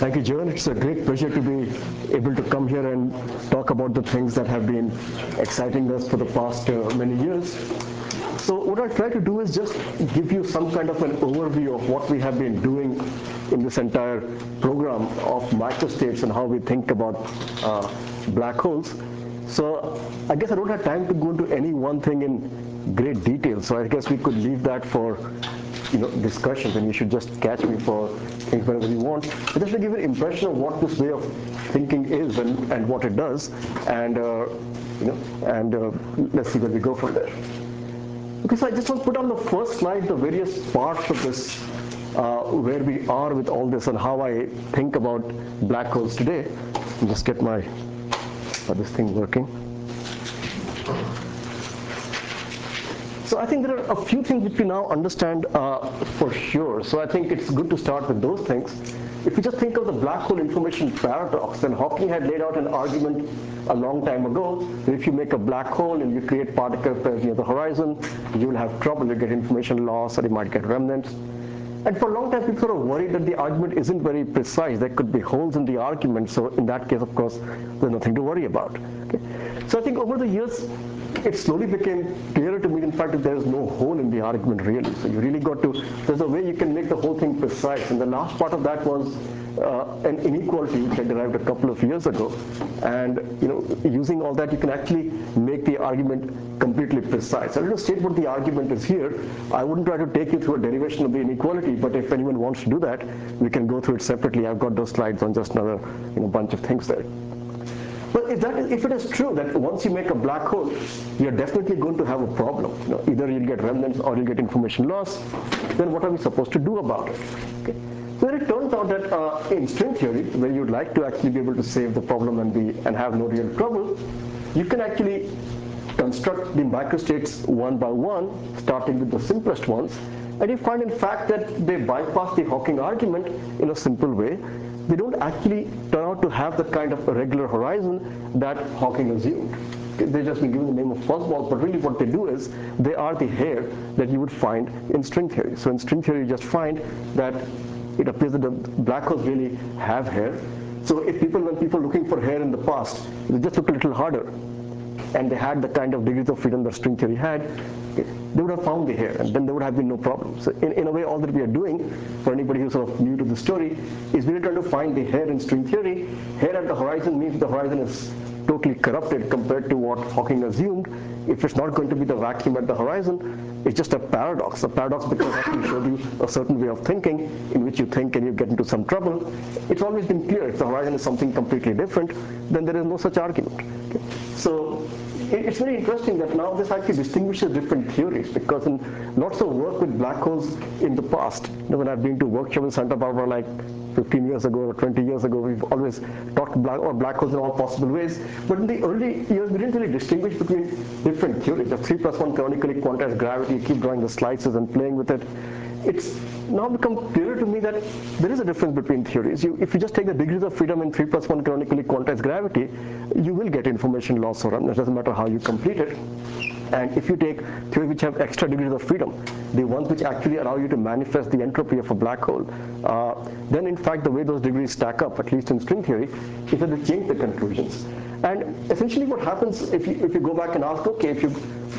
Thank you, Joan. It's a great pleasure to be able to come here and talk about the things that have been exciting us for the past many years. So what I'll try to do is just give you some kind of an overview of what we have been doing in this entire program of microstates and how we think about black holes. So I guess I don't have time to go into any one thing in great detail. So I guess we could leave that for discussions, and you should just catch me for things whenever you want. But just to give an impression of what this way of thinking is and what it does, and let's see where we go from there. Okay, so I just want to put on the first slide the various parts of this, where we are with all this and how I think about black holes today. I'll just get my this thing working. So I think there are a few things which we now understand for sure. So I think it's good to start with those things. If you just think of the black hole information paradox, then Hawking had laid out an argument a long time ago that if you make a black hole and you create particle pairs near the horizon, you will have trouble, you get information loss, or you might get remnants. And for a long time, people sort of worried that the argument isn't very precise. There could be holes in the argument. So in that case, of course, there's nothing to worry about. Okay? So I think over the years, it slowly became clearer to me, in fact, that there is no hole in the argument, really. So you really got to, there's a way you can make the whole thing precise. And the last part of that was an inequality, which I derived a couple of years ago. And using all that, you can actually make the argument completely precise. I'm going to state what the argument is here. I wouldn't try to take you through a derivation of the inequality, but if anyone wants to do that, we can go through it separately. I've got those slides on just another bunch of things there. But if it is true that once you make a black hole, you're definitely going to have a problem. Either you'll get remnants or you'll get information loss. Then what are we supposed to do about it? Okay. So then it turns out that in string theory, where you'd like to actually be able to save the problem and have no real trouble, you can actually construct the microstates one by one, starting with the simplest ones. And you find, in fact, that they bypass the Hawking argument in a simple way. They don't actually turn out to have the kind of irregular horizon that Hawking assumed. They've just been given the name of fuzzballs, but really what they do is they are the hair that you would find in string theory. So in string theory, you just find that it appears that the black holes really have hair. So when people looking for hair in the past, they just looked a little harder, and they had the kind of degrees of freedom that string theory had, they would have found the hair, and then there would have been no problem. So in a way, all that we are doing, for anybody who's sort of new to the story, is we're trying to find the hair in string theory. Hair at the horizon means the horizon is totally corrupted compared to what Hawking assumed. If it's not going to be the vacuum at the horizon, it's just a paradox. A paradox because Hawking showed you a certain way of thinking in which you think and you get into some trouble. It's always been clear, if the horizon is something completely different, then there is no such argument. Okay? So it's very interesting that now this actually distinguishes different theories, because in lots of work with black holes in the past, when I've been to workshop in Santa Barbara like 15 years ago or 20 years ago, we've always talked about black holes in all possible ways. But in the early years, we didn't really distinguish between different theories. The 3+1 canonically quantized gravity, you keep drawing the slices and playing with it. It's now become clearer to me that there is a difference between theories. If you just take the degrees of freedom in 3+1 canonically quantized gravity, you will get information loss or remnants. It doesn't matter how you complete it. And if you take theories which have extra degrees of freedom, the ones which actually allow you to manifest the entropy of a black hole, then in fact the way those degrees stack up, at least in string theory, is that they change the conclusions. And essentially what happens if you go back and ask, okay, if you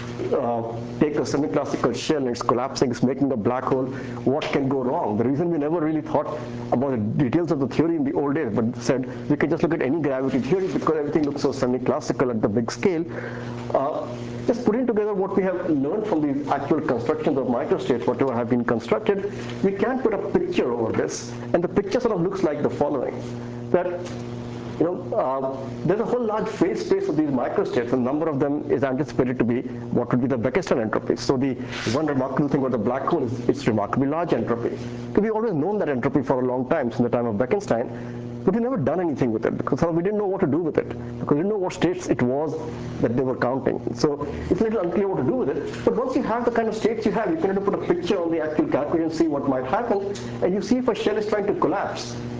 take a semi-classical shell and it's collapsing, it's making a black hole, what can go wrong? The reason we never really thought about the details of the theory in the old days, but said we can just look at any gravity theory because everything looks so semi-classical at the big scale. Just putting together what we have learned from these actual constructions of microstates, whatever have been constructed, we can put a picture over this, and the picture sort of looks like the following: that there's a whole large phase space of these microstates, and a number of them is anticipated to be what would be the Beckstein entropy. So the one remarkable thing about the black hole is its remarkably large entropy. So we've always known that entropy for a long time, since the time of Bekenstein, but we never done anything with it because we didn't know what to do with it, because we didn't know what states it was that they were counting. So it's a little unclear what to do with it. But once you have the kind of states you have, you can put a picture on the actual calculation, see what might happen, and you see if a shell is trying to collapse.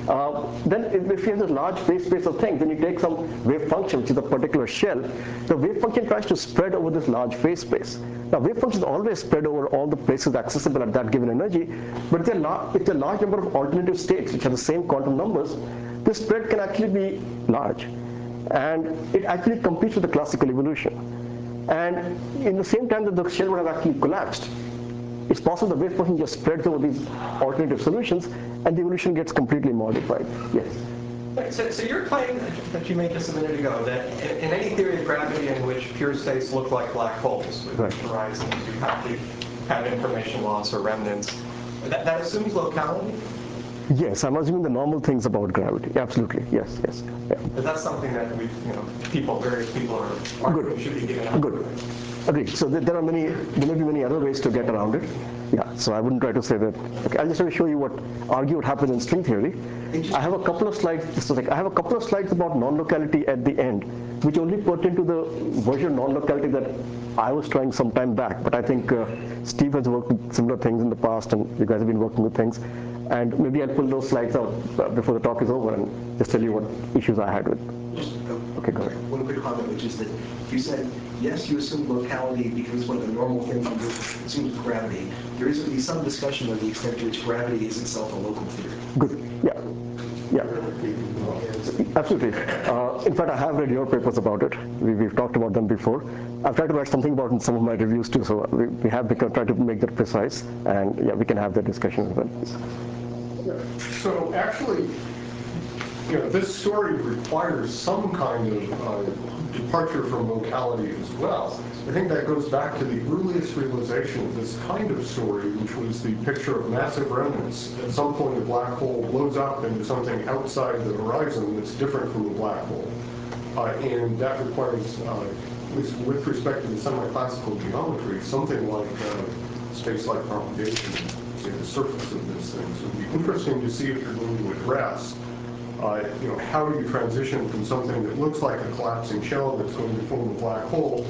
Then if you have this large phase space of things, then you take some wave function, which is a particular shell. The wave function tries to spread over this large phase space. Now, wave functions always spread over all the places accessible at that given energy, but if it's a large number of alternative states which have the same quantum numbers, this spread can actually be large. And it actually competes with the classical evolution. And in the same time that the shell would have actually collapsed, it's possible the wave function just spreads over these alternative solutions and the evolution gets completely modified. Yes? So your claim that you made just a minute ago, that in any theory of gravity in which pure states look like black holes with horizons, you have to have information loss or remnants, that assumes locality? Yes, I'm assuming the normal things about gravity. Absolutely, yes. Yeah. But that's something that various people are arguing should be given up. Good. Agreed. So there may be many other ways to get around it. Yeah. So I wouldn't try to say that. Okay. I'll just try to show you what happens in string theory. I have a couple of slides. I have a couple of slides about non-locality at the end, which only pertain to the version of non-locality that I was trying some time back. But I think Steve has worked with similar things in the past, and you guys have been working with things. And maybe I'll pull those slides out before the talk is over and just tell you what issues I had with. Okay, go ahead. One quick comment, which is that you said, yes, you assume locality because one of the normal things you do assumes gravity. There is at least some discussion of the extent to which gravity is itself a local theory. Good. Yeah. Absolutely. In fact, I have read your papers about it. We've talked about them before. I've tried to write something about it in some of my reviews too, so we have tried to make that precise, and yeah, we can have that discussion as well. So actually, this story requires some kind of departure from locality as well. I think that goes back to the earliest realization of this kind of story, which was the picture of massive remnants. At some point, a black hole blows up into something outside the horizon that's different from a black hole. And that requires, with respect to the semi-classical geometry, something like space-like propagation, say, the surface of this thing. So it'd be interesting to see if you're going to address how you transition from something that looks like a collapsing shell that's going to form a black hole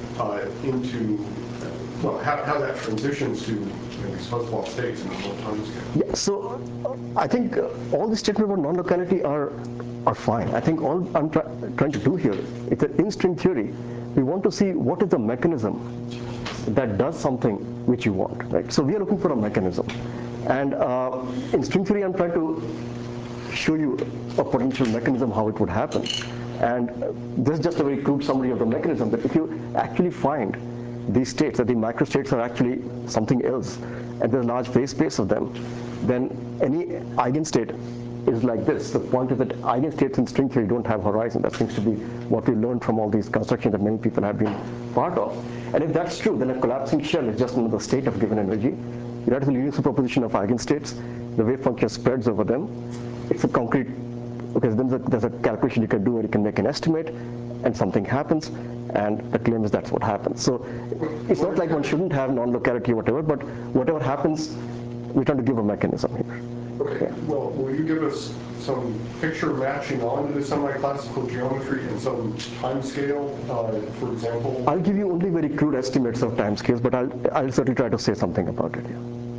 into, how that transitions to these Hubble states in a long time scale. Yeah, so I think all the statements about non-locality are fine. I think all I'm trying to do here is that in string theory, we want to see what is the mechanism that does something which you want, right? So we are looking for a mechanism. And in string theory, I'm trying to show you a potential mechanism how it would happen. And this is just a very crude summary of the mechanism, that if you actually find these states, that the microstates are actually something else, and there's a large phase space of them, then any eigenstate is like this. The point is that eigenstates in string theory don't have horizon. That seems to be what we learned from all these constructions that many people have been part of. And if that's true, then a collapsing shell is just another state of given energy. You have the linear superposition of eigenstates. The wave function spreads over them. It's a concrete, okay, then there's a calculation you can do where you can make an estimate, and something happens, and the claim is that's what happens. So it's not like one shouldn't have non-locality or whatever, but whatever happens, we're trying to give a mechanism here. Okay, yeah. Well, will you give us some picture matching onto the semi-classical geometry and some time scale, for example? I'll give you only very crude estimates of time scales, but I'll certainly try to say something about it. Yeah.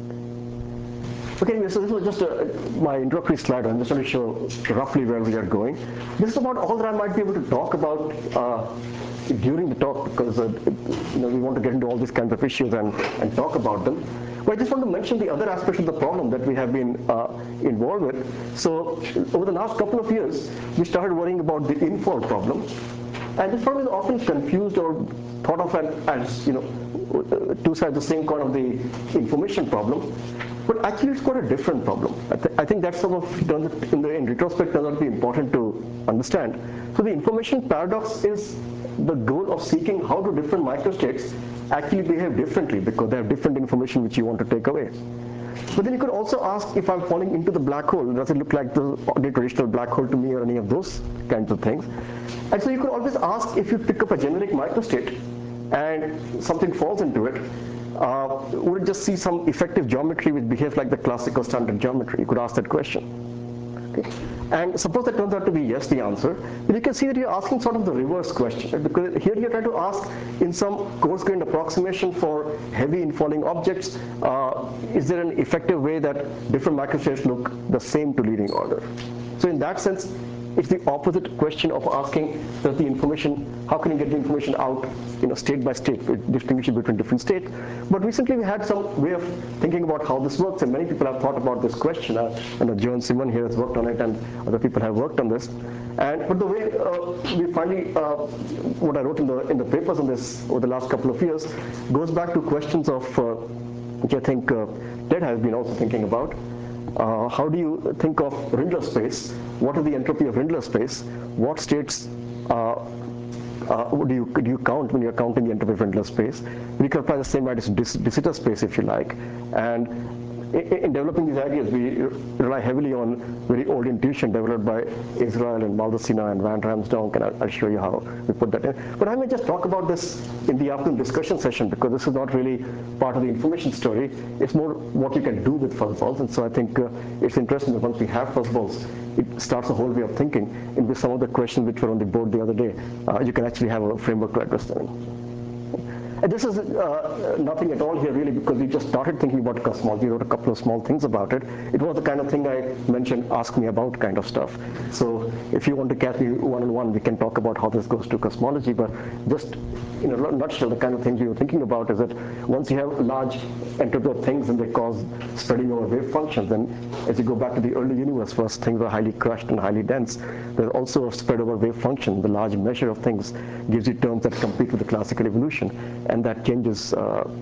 Okay, anyway, so this was just my introductory slide. I'm just going to show roughly where we are going. This is about all that I might be able to talk about during the talk, because we want to get into all these kinds of issues and talk about them. But I just want to mention the other aspects of the problem that we have been involved with. So over the last couple of years, we started worrying about the informed problem. And this problem is often confused or thought of as two sides of the same coin of the information problem. But actually, it's quite a different problem. I think that's some of, in retrospect, turns out to be important to understand. So the information paradox is the goal of seeking how do different microstates actually behave differently, because they have different information which you want to take away. But then you could also ask, if I'm falling into the black hole, does it look like the traditional black hole to me, or any of those kinds of things? And so you could always ask, if you pick up a generic microstate and something falls into it, would it just see some effective geometry which behaves like the classical standard geometry? You could ask that question. Okay. And suppose that turns out to be yes, the answer, then you can see that you're asking sort of the reverse question, right? Because here you're trying to ask in some coarse-grained approximation for heavy infalling objects, is there an effective way that different microstates look the same to leading order? So in that sense, it's the opposite question of asking does the information, how can you get the information out, state by state, distinguishing between different states. But recently we had some way of thinking about how this works, and many people have thought about this question. John Simon here has worked on it, and other people have worked on this. But the way we finally, what I wrote in the papers on this over the last couple of years, goes back to questions of, which I think Ted has been also thinking about. How do you think of Rindler space? What is the entropy of Rindler space? What states do you count when you're counting the entropy of Rindler space? We can apply the same idea to de Sitter space if you like. And in developing these ideas, we rely heavily on very old intuition developed by Israel and Maldacena and Van Ramsdonk, and I'll show you how we put that in. But I may just talk about this in the afternoon discussion session, because this is not really part of the information story. It's more what you can do with fuzzballs. And so I think it's interesting that once we have fuzzballs, it starts a whole way of thinking. In which some of the questions which were on the board the other day, you can actually have a framework to address them. And this is nothing at all here really, because we just started thinking about cosmology, wrote a couple of small things about it. It was the kind of thing I mentioned, ask me about kind of stuff. So if you want to catch me one-on-one, we can talk about how this goes to cosmology, but just in a nutshell, the kind of things we were thinking about is that once you have large entropy of things and they cause spreading over wave functions, then as you go back to the early universe, first things were highly crushed and highly dense. There's also a spread over wave function. The large measure of things gives you terms that compete with the classical evolution. And that changes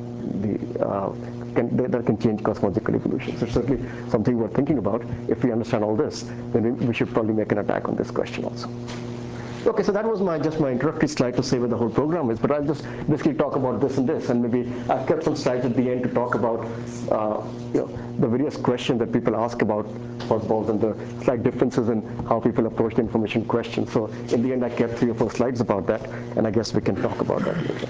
that can change cosmological evolution. So it's certainly something we're thinking about. If we understand all this, then we should probably make an attack on this question also. Okay, so that was just my introductory slide to say what the whole program is, but I'll just basically talk about this and this, and maybe I've kept some slides at the end to talk about the various questions that people ask about fuzzballs and the slight differences in how people approach the information question. So in the end, I kept 3 or 4 slides about that, and I guess we can talk about that later.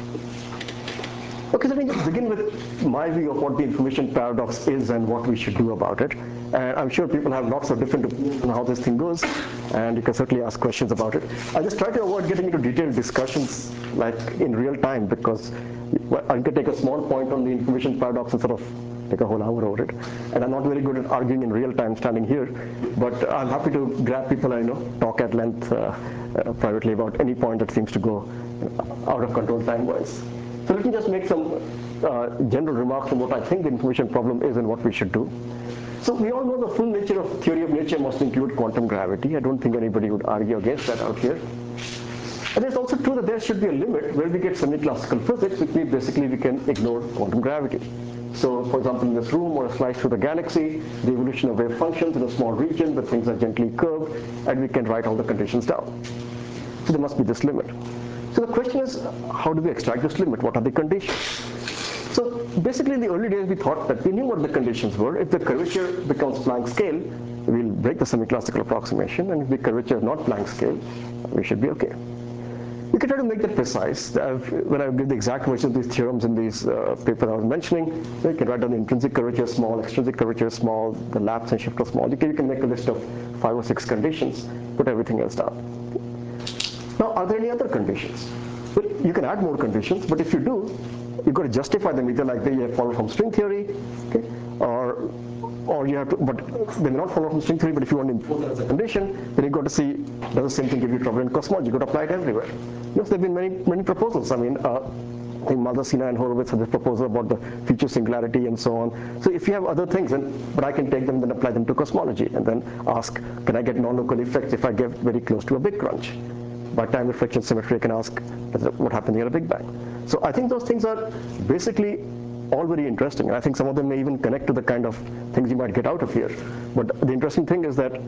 Okay, so let me just begin with my view of what the information paradox is and what we should do about it. And I'm sure people have lots of different opinions on how this thing goes, and you can certainly ask questions about it. I just try to avoid getting into detailed discussions like in real time, because I can take a small point on the information paradox and sort of take a whole hour over it. And I'm not very good at arguing in real time standing here, but I'm happy to grab people I know, talk at length privately about any point that seems to go out of control time-wise. So let me just make some general remarks on what I think the information problem is and what we should do. So we all know the full nature of theory of nature must include quantum gravity. I don't think anybody would argue against that out here. And it's also true that there should be a limit where we get semi-classical physics, which means basically we can ignore quantum gravity. So for example, in this room or a slice through the galaxy, the evolution of wave functions in a small region where things are gently curved, and we can write all the conditions down. So there must be this limit. So the question is, how do we extract this limit? What are the conditions? So basically in the early days we thought that we knew what the conditions were. If the curvature becomes Planck scale, we'll break the semi-classical approximation, and if the curvature is not Planck scale, we should be okay. We can try to make that precise. When I give the exact version of these theorems in these papers I was mentioning, you can write down the intrinsic curvature is small, extrinsic curvature is small, the lapse and shift are small. You can make a list of 5 or 6 conditions, put everything else down. Now, are there any other conditions? Well, you can add more conditions, but if you do, you've got to justify them either like they follow from string theory, okay, or you have to, but they may not follow from string theory, but if you want to impose that as a condition, then you've got to see, does the same thing give you trouble in cosmology? You've got to apply it everywhere. Yes, there have been many proposals. I mean, I think Maldacena and Horowitz had this proposal about the feature singularity and so on. So if you have other things, but I can take them and apply them to cosmology, and then ask, can I get non-local effects if I get very close to a big crunch? By time reflection symmetry, I can ask what happened here at a Big Bang. So I think those things are basically all very interesting, and I think some of them may even connect to the kind of things you might get out of here. But the interesting thing is that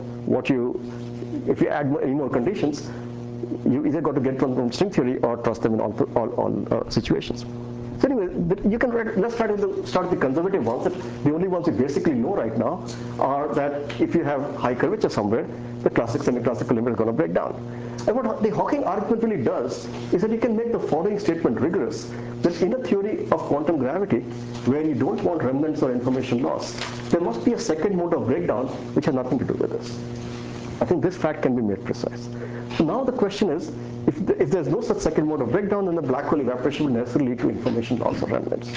if you add any more conditions, you either got to get from string theory or trust them in all situations. So anyway, you can let's try to start with the conservative ones. The only ones we basically know right now are that if you have high curvature somewhere, the classic semi-classical limit is going to break down. And what the Hawking argument really does is that you can make the following statement rigorous, that in a theory of quantum gravity, where you don't want remnants or information loss, there must be a second mode of breakdown which has nothing to do with this. I think this fact can be made precise. So now the question is, if there's no such second mode of breakdown, then the black hole evaporation will necessarily lead to information loss or remnants.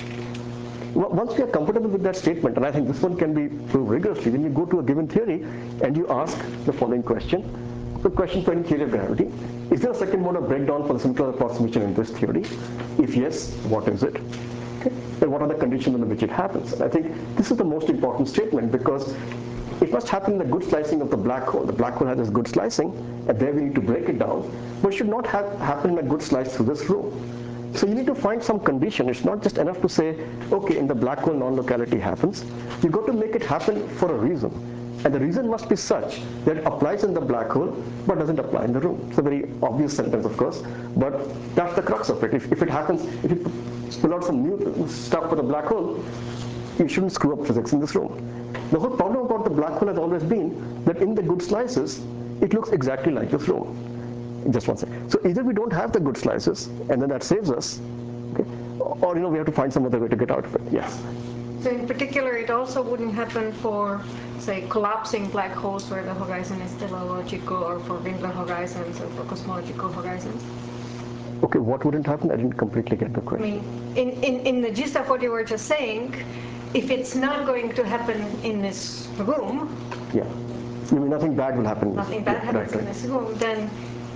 Once we are comfortable with that statement, and I think this one can be proved rigorously, then you go to a given theory and you ask the following question. The question for any theory of gravity: is there a second mode of breakdown for the simple approximation in this theory? If yes, what is it? Okay. And what are the conditions under which it happens? And I think this is the most important statement, because it must happen in the good slicing of the black hole. The black hole has this good slicing, and there we need to break it down, but it should not happen in a good slice through this room. So you need to find some condition. It's not just enough to say, okay, in the black hole non-locality happens. You've got to make it happen for a reason. And the reason must be such that it applies in the black hole, but doesn't apply in the room. It's a very obvious sentence, of course, but that's the crux of it. If it happens, if you pull out some new stuff for the black hole, you shouldn't screw up physics in this room. The whole problem about the black hole has always been that in the good slices, it looks exactly like this room. Just one second. So either we don't have the good slices, and then that saves us, okay? Or we have to find some other way to get out of it. Yes. So in particular, it also wouldn't happen for, say, collapsing black holes where the horizon is teleological, or for Windler horizons, or for cosmological horizons. Okay, what wouldn't happen? I didn't completely get the question. I mean, in the gist of what you were just saying, if it's not going to happen in this room, yeah, you mean nothing bad will happen. Nothing bad happens in this room, then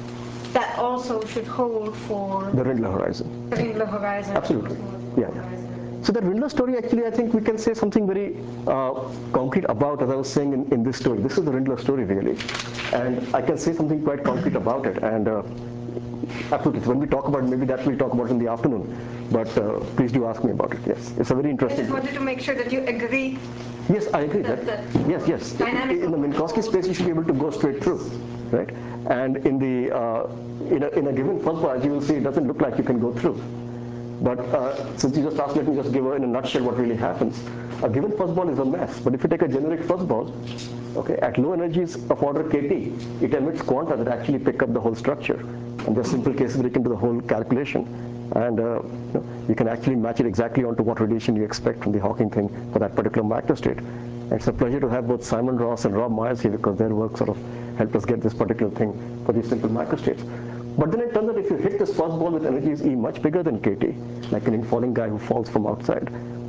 that also should hold for the Windler horizon. The Windler horizon. Absolutely. Yeah. So that Windler story, actually, I think we can say something very concrete about, as I was saying in this story. This is the Windler story, really. And I can say something quite concrete about it. And absolutely, when we talk about it, maybe that we'll talk about it in the afternoon. But please do ask me about it, yes. It's a very interesting. I just wanted to make sure that you agree. Yes, I agree. Yes. In the Minkowski space, you should be able to go straight through, right? And in the in a given fuzzball, as you will see, it doesn't look like you can go through. But since you just asked, let me just give in a nutshell what really happens. A given fuzzball is a mess, but if you take a generic fuzzball, okay, at low energies of order kT, it emits quanta that actually pick up the whole structure. And there's simple cases where you can do the whole calculation. And you can actually match it exactly onto what radiation you expect from the Hawking thing for that particular macro state. And it's a pleasure to have both Simon Ross and Rob Myers here, because their work sort of helped us get this particular thing for these simple macro states. But then it turns out if you hit this fuzzball with energies E much bigger than kT, like an infalling guy who falls from outside,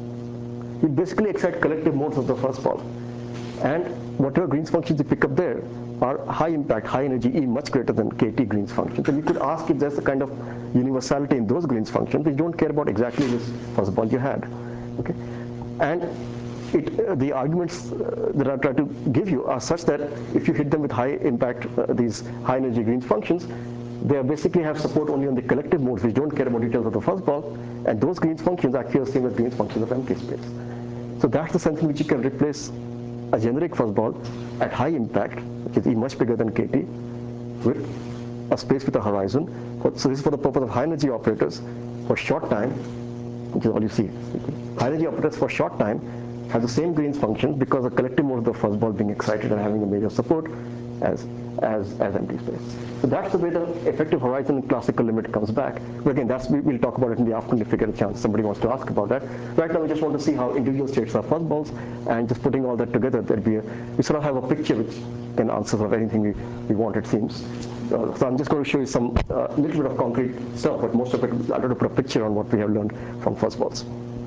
you basically excite collective modes of the fuzzball. And whatever Green's functions you pick up there are high impact, high energy E much greater than kT Green's functions. And you could ask if there's a kind of universality in those Green's functions, which don't care about exactly this fuzzball you had. Okay? And the arguments that I try to give you are such that if you hit them with high impact, these high energy Green's functions, they basically have support only on the collective modes, which don't care about details of the fuzzball, and those Green's functions actually are the same as Green's functions of empty space. So that's the sense in which you can replace a generic fuzzball at high impact, which is E much bigger than kT, with a space with a horizon. So this is for the purpose of high energy operators for short time, which is all you see. High energy operators for short time have the same Green's function because the collective mode of the fuzzball being excited and having a major support as empty space. So that's the way the effective horizon and classical limit comes back. But again, we'll talk about it in the afternoon if we get a chance. Somebody wants to ask about that. Right now, we just want to see how individual states are fuzzballs, and just putting all that together, we sort of have a picture which can answer sort of anything we want, it seems. So I'm just going to show you some little bit of concrete stuff, but most of it, I'll try to put a picture on what we have learned from fuzzballs.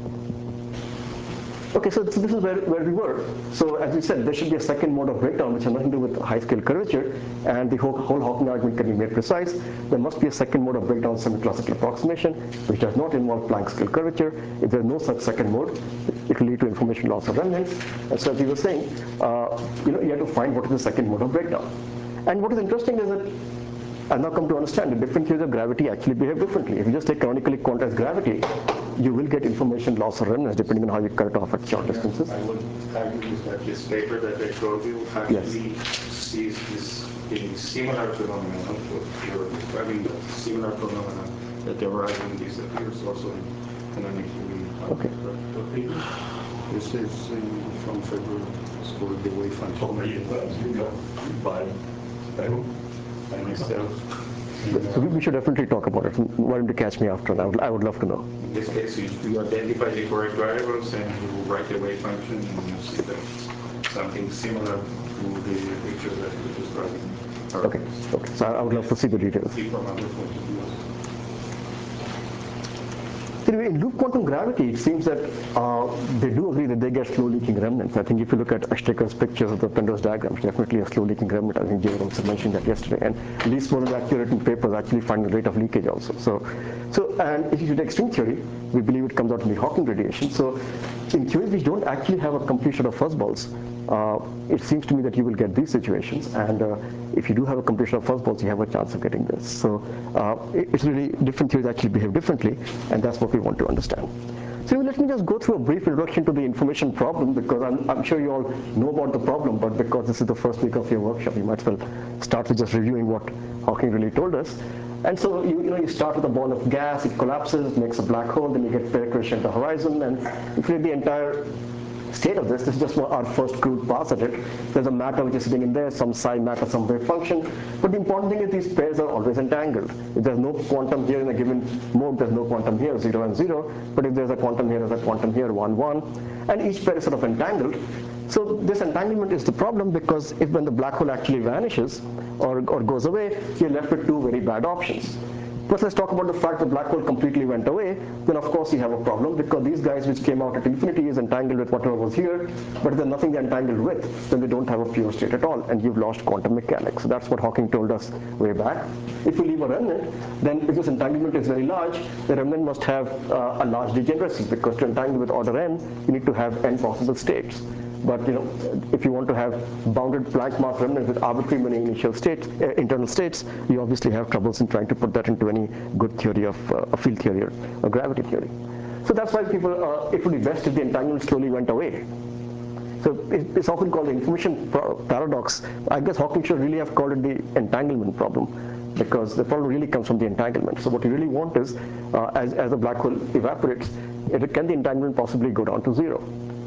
Okay, so this is where we were. So as we said, there should be a second mode of breakdown which has nothing to do with high scale curvature, and the whole Hawking argument can be made precise. There must be a second mode of breakdown semi-classical approximation which does not involve Planck scale curvature. If there is no such second mode, it will lead to information loss or remnants. And so as we were saying, you have to find what is the second mode of breakdown. And what is interesting is that I've now come to understand that different theories of gravity actually behave differently. If you just take canonically quantized gravity, you will get information loss or remnants depending on how you cut it off at short distances. I would argue that this paper that I showed you actually sees this a similar phenomenon of what you're describing, that similar phenomenon that the horizon disappears also and then if we Okay. the paper, this is from February, it's for the wave function. By myself. So we should definitely talk about it. Why don't you catch me after? I would love to know. In this case, you identify the correct variables and you write the wave function and you see that something similar to the picture that you described. Okay. Okay. So I would love to see the details. See from other point of view. Anyway, in loop quantum gravity, it seems that they do agree that they get slow leaking remnants. I think if you look at Ashtaker's pictures of the Penrose diagrams, definitely a slow leaking remnant. I think Jay also mentioned that yesterday. And Least was accurate in papers actually find the rate of leakage also. And if you take string theory, we believe it comes out in the Hawking radiation. So in theory, we don't actually have a complete set of fuzzballs. It seems to me that you will get these situations, and if you do have a complete set of fuzzballs, you have a chance of getting this. So it's really different theories actually behave differently, and that's what we want to understand. So let me just go through a brief introduction to the information problem, because I'm sure you all know about the problem, but because this is the first week of your workshop, you might as well start with just reviewing what Hawking really told us. And so you start with a ball of gas, it collapses, makes a black hole, then you get penetration at the horizon, and if you read the entire state of this is just our first crude pass at it. There's a matter which is sitting in there, some psi matter, some wave function. But the important thing is these pairs are always entangled. If there's no quantum here in a given mode, there's no quantum here, 0 and 0. But if there's a quantum here, there's a quantum here, 1, 1. And each pair is sort of entangled. So this entanglement is the problem, because if when the black hole actually vanishes or goes away, you're left with two very bad options. First, let's talk about the fact the black hole completely went away. Then, of course, you have a problem, because these guys which came out at infinity is entangled with whatever was here. But if there's nothing they're entangled with, then they don't have a pure state at all, and you've lost quantum mechanics. So that's what Hawking told us way back. If you leave a remnant, then because entanglement is very large, the remnant must have a large degeneracy, because to entangle with order n, you need to have n possible states. But if you want to have bounded Planck mass remnants with arbitrary many initial states, internal states, you obviously have troubles in trying to put that into any good theory of a field theory or gravity theory. So that's why people, it would be best if the entanglement slowly went away. So it's often called the information paradox. I guess Hawking should really have called it the entanglement problem, because the problem really comes from the entanglement. So what you really want is, as the black hole evaporates, can the entanglement possibly go down to 0?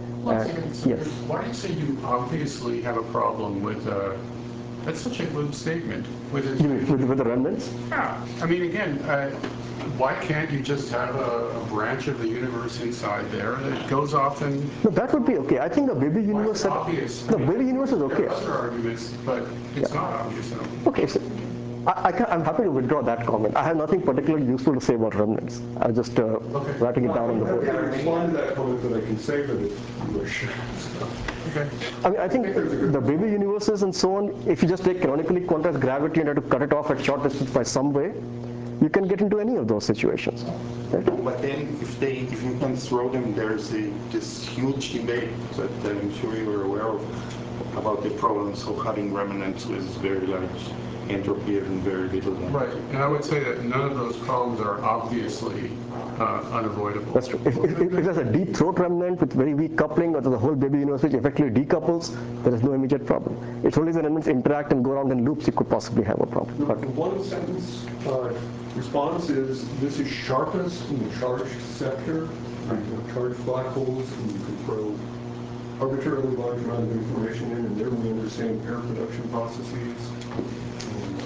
Yes. Why do you say you obviously have a problem with, that's such a glib statement. With the remnants? Yeah. I mean, again, why can't you just have a branch of the universe inside there that goes off and... No, that would be okay. I think the baby universe... Why is it obvious? No, baby universe is okay. There are other arguments, but it's not obvious enough. Okay, so I'm happy to withdraw that comment. I have nothing particularly useful to say about remnants. I'm just writing it down on the board. I can respond to that comment, but I can say that if you wish. Okay. I mean, I think the baby universes and so on, if you just take canonically quantized gravity and have to cut it off at short distance by some way, you can get into any of those situations. Right? But then if you can throw them, there's this huge debate that I'm sure you're aware of about the problems of having remnants with very large entropy and very little energy. Right, and I would say that none of those problems are obviously unavoidable. That's true. If there's a deep throat remnant with very weak coupling, or there's a whole baby universe which effectively decouples, there is no immediate problem. It's only the remnants interact and go around in loops you could possibly have a problem. The But one sentence response is, this is sharpest in the charged sector, where you have charged black holes, and you can throw arbitrarily large amount of information in, and there we understand pair production processes, and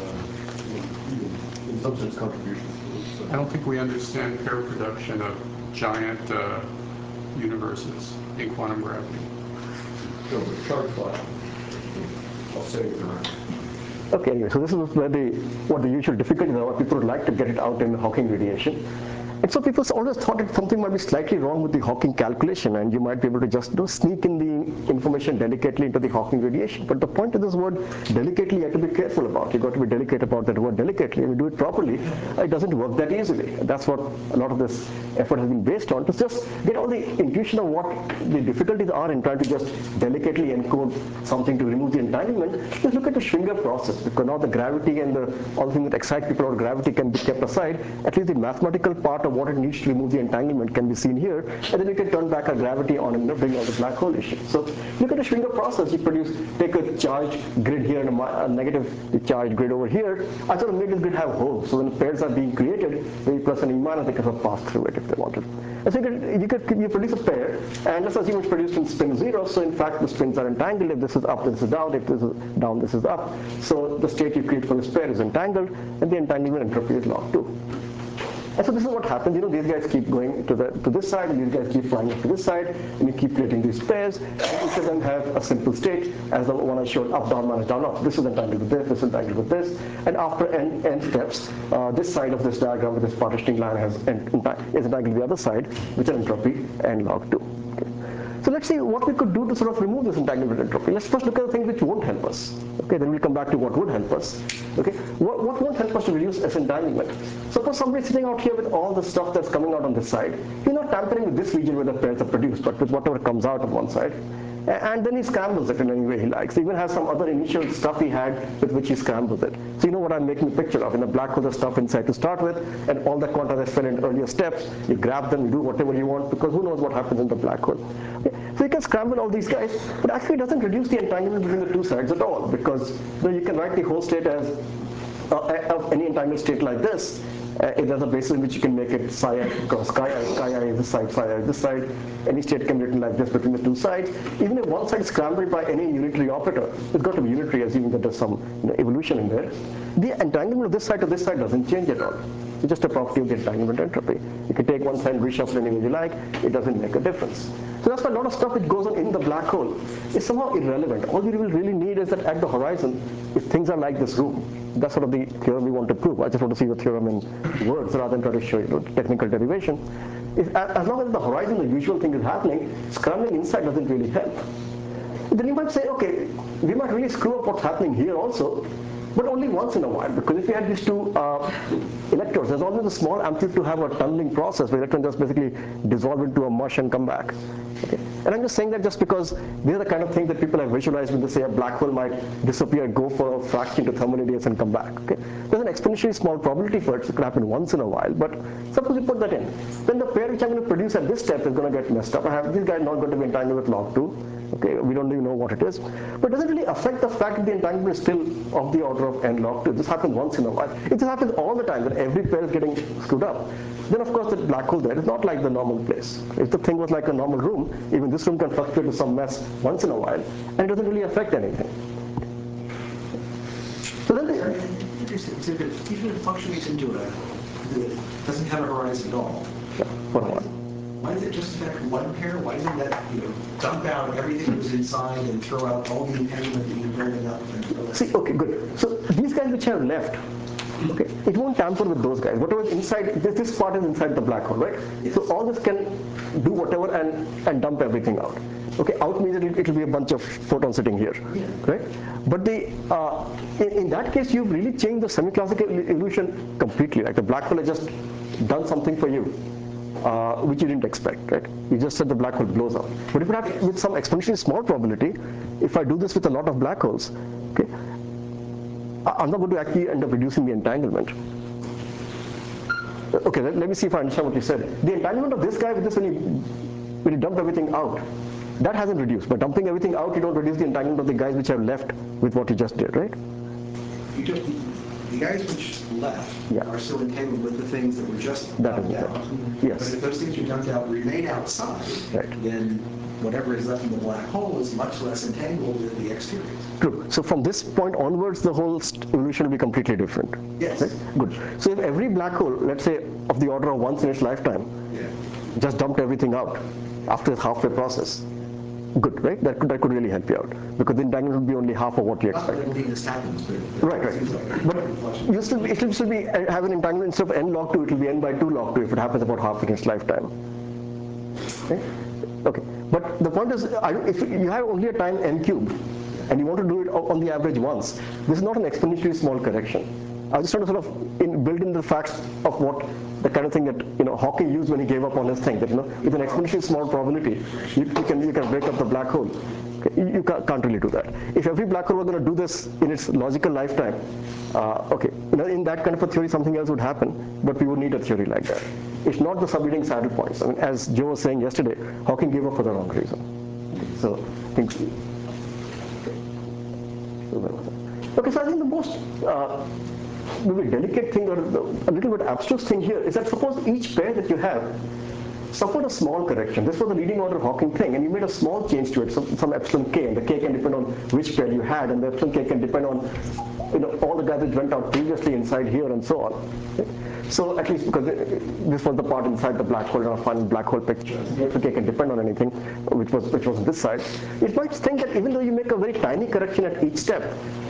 in some sense contributions to it. So. I don't think we understand pair production of giant universes in quantum gravity. No, but charged black holes. I'll say it around. okay, anyway, so this is where what the usual difficulties are. People would like to get it out in Hawking radiation. And so people always thought that something might be slightly wrong with the Hawking calculation, and you might be able to just sneak in the information delicately into the Hawking radiation. But the point of this word delicately, you have to be careful about. You've got to be delicate about that word delicately. If you do it properly, it doesn't work that easily. And that's what a lot of this effort has been based on, to just get all the intuition of what the difficulties are in trying to just delicately encode something to remove the entanglement. Just look at the Schwinger process, because now the gravity and all the things that excite people about gravity can be kept aside. At least the mathematical part of of what it needs to remove the entanglement can be seen here, and then you can turn back our gravity on and bring all the black hole issue. So look at the Schwinger process. You take a charged grid here and a negative charged grid over here. I sort of made this grid have holes, so when pairs are being created, the plus and E minus, they can sort of pass through it if they wanted. And so you produce a pair, and let's assume it's produced in spin 0, so in fact the spins are entangled. If this is up, this is down. If this is down, this is up. So the state you create for this pair is entangled, and the entanglement entropy is log 2. And so this is what happens. These guys keep going to this side, and these guys keep flying up to this side, and you keep creating these pairs. And each of them have a simple state, as the one I showed: up, down, minus, down, up. This is entangled with this. This is entangled with this. And after n steps, this side of this diagram with this partitioning line is entangled with the other side, which is entropy n log 2. Okay. So let's see what we could do to sort of remove this entanglement entropy. Let's first look at the things which won't help us. Okay, then we'll come back to what would help us. Okay, what won't help us to reduce this entanglement? Suppose somebody's sitting out here with all the stuff that's coming out on this side. He's not tampering with this region where the pairs are produced, but with whatever comes out on one side. And then he scrambles it in any way he likes. He even has some other initial stuff he had with which he scrambles it. So you know what I'm making a picture of. In a black hole, there's stuff inside to start with, and all the quanta that fell in earlier steps, you grab them, you do whatever you want, because who knows what happens in the black hole. Okay. So you can scramble all these guys, but actually it doesn't reduce the entanglement between the two sides at all, because you can write the whole state as of any entangled state like this. There's a basis in which you can make it psi I cross chi I is this side, psi I is this side. Any state can be written like this between the two sides. Even if one side is scrambled by any unitary operator, it's got to be unitary, assuming that there's some evolution in there. The entanglement of this side to this side doesn't change at all. It's just a property of the entanglement entropy. You can take one side and reshuffle any way you like, it doesn't make a difference. So that's why a lot of stuff which goes on in the black hole is somehow irrelevant. All we will really need is that at the horizon, if things are like this room, that's sort of the theorem we want to prove. I just want to see the theorem in words rather than try to show you technical derivation. As long as the horizon, the usual thing is happening, scrambling inside doesn't really help. Then you might say, okay, we might really screw up what's happening here also, but only once in a while, because if you had these two electrodes, there's always a small amplitude to have a tunneling process where electrons just basically dissolve into a mush and come back. Okay? And I'm just saying that just because these are the kind of things that people have visualized when they say a black hole might disappear, go for a fraction to thermal radius and come back. Okay? There's an exponentially small probability for it. It could happen once in a while, but suppose you put that in. Then the pair which I'm going to produce at this step is going to get messed up. This guy is not going to be entangled with log 2. Okay, we don't even know what it is. But it doesn't really affect the fact that the entanglement is still of the order of n log 2. This happens once in a while. It just happens all the time that every pair is getting screwed up. Then of course the black hole there is not like the normal place. If the thing was like a normal room, even this room can fluctuate to some mess once in a while, and it doesn't really affect anything. So then interesting. So even if it fluctuates into it doesn't have a horizon at all. Yeah, for a while. Why does it just affect one pair? Why doesn't that dump out everything that was inside and throw out all the entanglement that you're building up? See, okay, good. So these guys which have left, okay, it won't tamper with those guys. Whatever is inside, this part is inside the black hole, right? Yes. So all this can do whatever and dump everything out. Okay, out means it will be a bunch of photons sitting here, yeah, right? But in that case, you've really changed the semi-classical evolution completely. Like the black hole has just done something for you, which you didn't expect, right? You just said the black hole blows up. But if it happens with some exponentially small probability, if I do this with a lot of black holes, okay, I'm not going to actually end up reducing the entanglement. Okay, let me see if I understand what you said. The entanglement of this guy with this, when you dump everything out, that hasn't reduced. By dumping everything out, you don't reduce the entanglement of the guys which have left with what you just did, right? You don't. The guys which left are still entangled with the things that were just dumped out. Yes. But if those things are dumped out remain outside, then whatever is left in the black hole is much less entangled with the exterior. True. So from this point onwards, the whole evolution will be completely different. Yes. Right? Good. So if every black hole, let's say of the order of once in its lifetime, just dumped everything out after the halfway process, good, right? That could really help you out, because the entanglement would be only half of what you expect. Not that this happens, but right. But it will still be have an entanglement instead of n log 2, it will be n by 2 log 2 if it happens about half in its lifetime. Okay. But the point is, if you have only a time n cubed, and you want to do it on the average once, this is not an exponentially small correction. I was just trying to sort of build in the facts of what the kind of thing that Hawking used when he gave up on his thing. That with an exponentially small probability, you can break up the black hole. Okay, you can't really do that. If every black hole were going to do this in its logical lifetime, okay, in that kind of a theory, something else would happen, but we would need a theory like that. it's not the subleading saddle points. I mean, as Joe was saying yesterday, Hawking gave up for the wrong reason. So I think. Okay, so I think the most maybe delicate thing or a little bit abstruse thing here is that suppose each pair that you have suffered a small correction. This was a leading order Hawking thing, and you made a small change to it, some epsilon k, and the k can depend on which pair you had, and the epsilon k can depend on all the guys that went out previously inside here and so on. Okay? So at least because this was the part inside the black hole in our final black hole picture, the epsilon k can depend on anything, which was on this side. It might think that even though you make a very tiny correction at each step,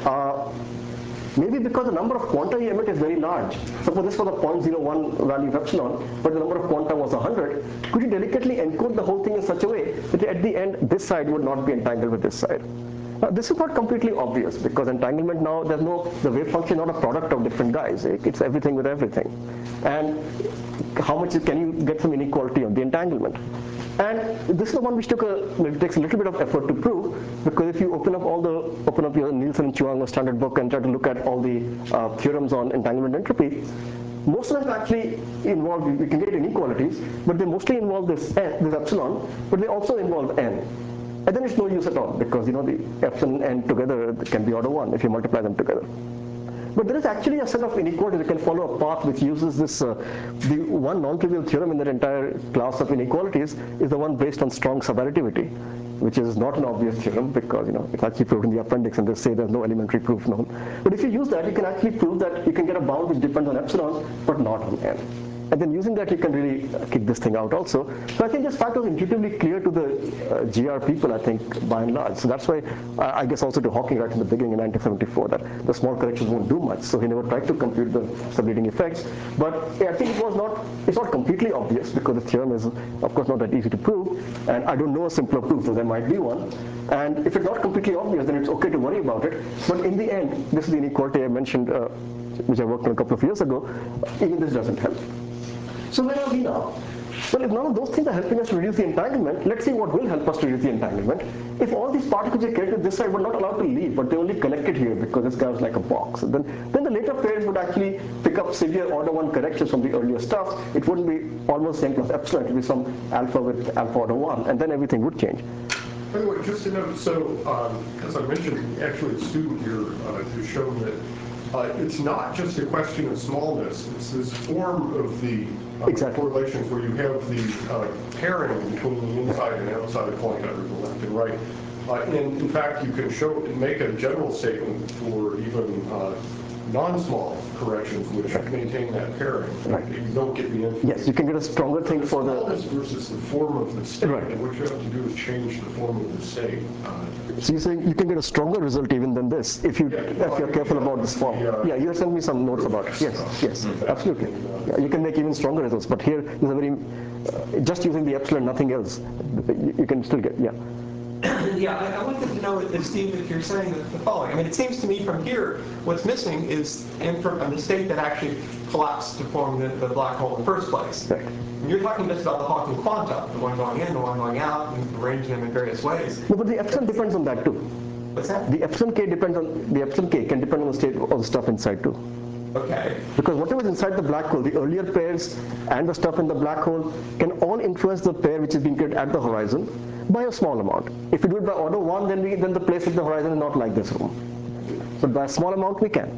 maybe because the number of quanta you emit is very large. Suppose this was a 0.01 value of epsilon, but the number of quanta was 100. Could you delicately encode the whole thing in such a way that at the end, this side would not be entangled with this side? Now, this is not completely obvious because entanglement now, the wave function is not a product of different guys. It's everything with everything. And how much can you get some inequality of the entanglement? And this is the one which it takes a little bit of effort to prove, because if you open up your Nielsen and Chuang standard book and try to look at all the theorems on entanglement entropy, most of them actually involve, you can get inequalities, but they mostly involve this epsilon, but they also involve n. And then it's no use at all, because the epsilon and n together can be order 1 if you multiply them together. But there is actually a set of inequalities that can follow a path which uses this, the one non-trivial theorem in that entire class of inequalities is the one based on strong subadditivity, which is not an obvious theorem because it's actually proved in the appendix and they say there's no elementary proof known. But if you use that, you can actually prove that you can get a bound which depends on epsilon but not on n. And then using that, you can really kick this thing out also. So I think this fact was intuitively clear to the GR people, I think, by and large. So that's why I guess also to Hawking right in the beginning in 1974 that the small corrections won't do much. So he never tried to compute the subleading effects. But I think it's not completely obvious because the theorem is, of course, not that easy to prove. And I don't know a simpler proof, so there might be one. And if it's not completely obvious, then it's okay to worry about it. But in the end, this is the inequality I mentioned, which I worked on a couple of years ago. Even this doesn't help. So where are we now? Well, if none of those things are helping us to reduce the entanglement, let's see what will help us to reduce the entanglement. If all these particles are created this side were not allowed to leave, but they only collected here because this guy was like a box, then the later pairs would actually pick up severe order 1 corrections from the earlier stuff. It wouldn't be almost n plus epsilon, it would be some alpha with alpha order 1, and then everything would change. By the way, just to note, so as I mentioned, actually a student here has shown that it's not just a question of smallness. It's this form of the correlations where you have the pairing between the inside and outside quanta, or the left and right. And in fact, you can make a general statement for even non-small corrections which maintain that pairing. Right. You don't get the infinite. Yes, you can get a stronger thing for the smallness versus the form of the state. Right. And what you have to do is change the form of the state. So you're saying you can get a stronger result even than this if you're careful about this form. Yeah, you sent me some notes about it. Yes, absolutely. Yeah, you can make even stronger results, but here is a very just using the epsilon, nothing else. You can still get Yeah, I wanted to know, Steve, if you're saying the following. I mean, it seems to me from here, what's missing is the state that actually collapsed to form the black hole in the first place. Right. And you're talking just about the Hawking quanta, the one going in, the one going out, and arranging them in various ways. No, but the epsilon depends on that too. What's that? The epsilon k can depend on the state of the stuff inside too. Okay. Because whatever is inside the black hole, the earlier pairs and the stuff in the black hole can all influence the pair which is being created at the horizon by a small amount. If you do it by order 1, then the place at the horizon is not like this room. So by a small amount we can.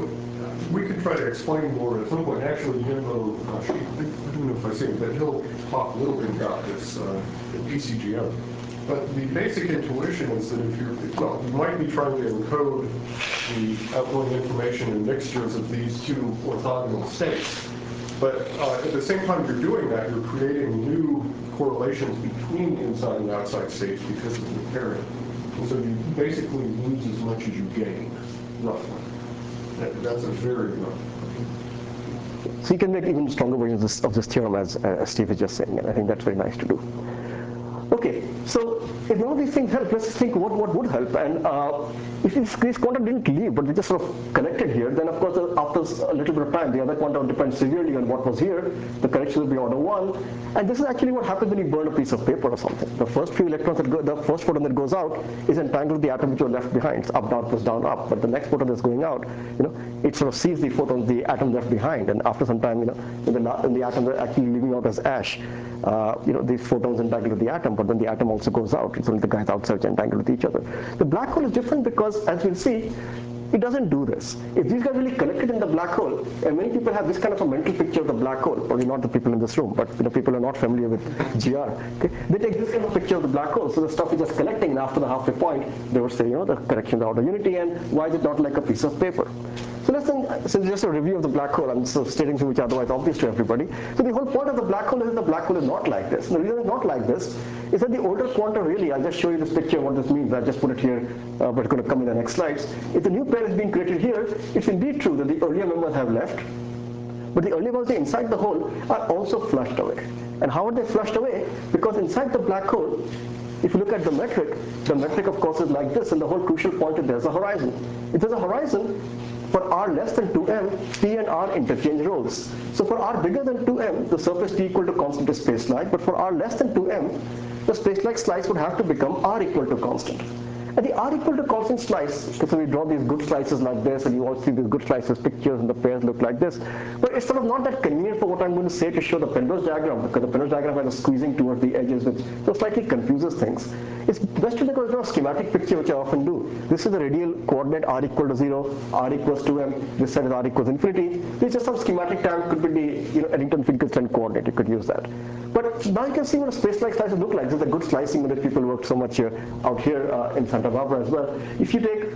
We could try to explain more at some point. Actually, Yinbo, I don't know if I see him, but he'll talk a little bit about this PCGM. But the basic intuition is that if you might be trying to encode the outgoing information in mixtures of these two orthogonal states. But at the same time you're doing that, you're creating new correlations between inside and outside states because of the pairing. And so you basically lose as much as you gain, roughly. That's a very rough. So you can make even stronger versions of this theorem as Steve is just saying, and I think that's very nice to do. Okay, so if none of these things help, let's think what would help. And if these quanta didn't leave, but they just sort of connected here, then of course after a little bit of time, the other quanta would depend severely on what was here. The correction will be order 1. And this is actually what happens when you burn a piece of paper or something. The first few electrons that go, the first photon that goes out is entangled with the atom which was left behind. It's up, down, plus down, up. But the next photon that's going out, it sort of sees the photon, the atom left behind. And after some time, when the atom is actually leaving out as ash, these photons entangled with the atom, but then the atom also goes out. It's only the guys outside which are entangled with each other. The black hole is different because, as we'll see, it doesn't do this. If these guys really connected in the black hole, and many people have this kind of a mental picture of the black hole, probably not the people in this room, but people are not familiar with GR. Okay? They take this kind of picture of the black hole, so the stuff is just collecting, and after the halfway point, they would say, the correction is out of unity, and why is it not like a piece of paper? So let's think, since just a review of the black hole, I'm sort of stating things which are otherwise obvious to everybody. So the whole point of the black hole is that the black hole is not like this. And the reason it's not like this is that the older quanta really, I'll just show you this picture of what this means. I'll just put it here, but it's going to come in the next slides. If the new pair is being created here, it's indeed true that the earlier members have left, but the earlier ones inside the hole are also flushed away. And how are they flushed away? Because inside the black hole, if you look at the metric of course is like this, and the whole crucial point is there's a horizon. If there's a horizon, for r less than 2m, T and r interchange roles. So for r bigger than 2m, the surface T equal to constant is spacelike, but for r less than 2m, the spacelike slice would have to become r equal to constant. And the r equal to constant slice, so we draw these good slices like this, and you all see these good slices pictures, and the pairs look like this. But it's sort of not that convenient for what I'm going to say to show the Penrose diagram, because the Penrose diagram has a squeezing towards the edges, which slightly confuses things. It's best to draw a schematic picture, which I often do. This is the radial coordinate r equal to 0, r equals 2m, this side is r equals infinity. It's just some schematic term, could be the Eddington-Finkelstein coordinate, you could use that. But now you can see what a space-like slices look like. This is a good slicing that people worked so much here, out here in Santa Barbara as well. If you take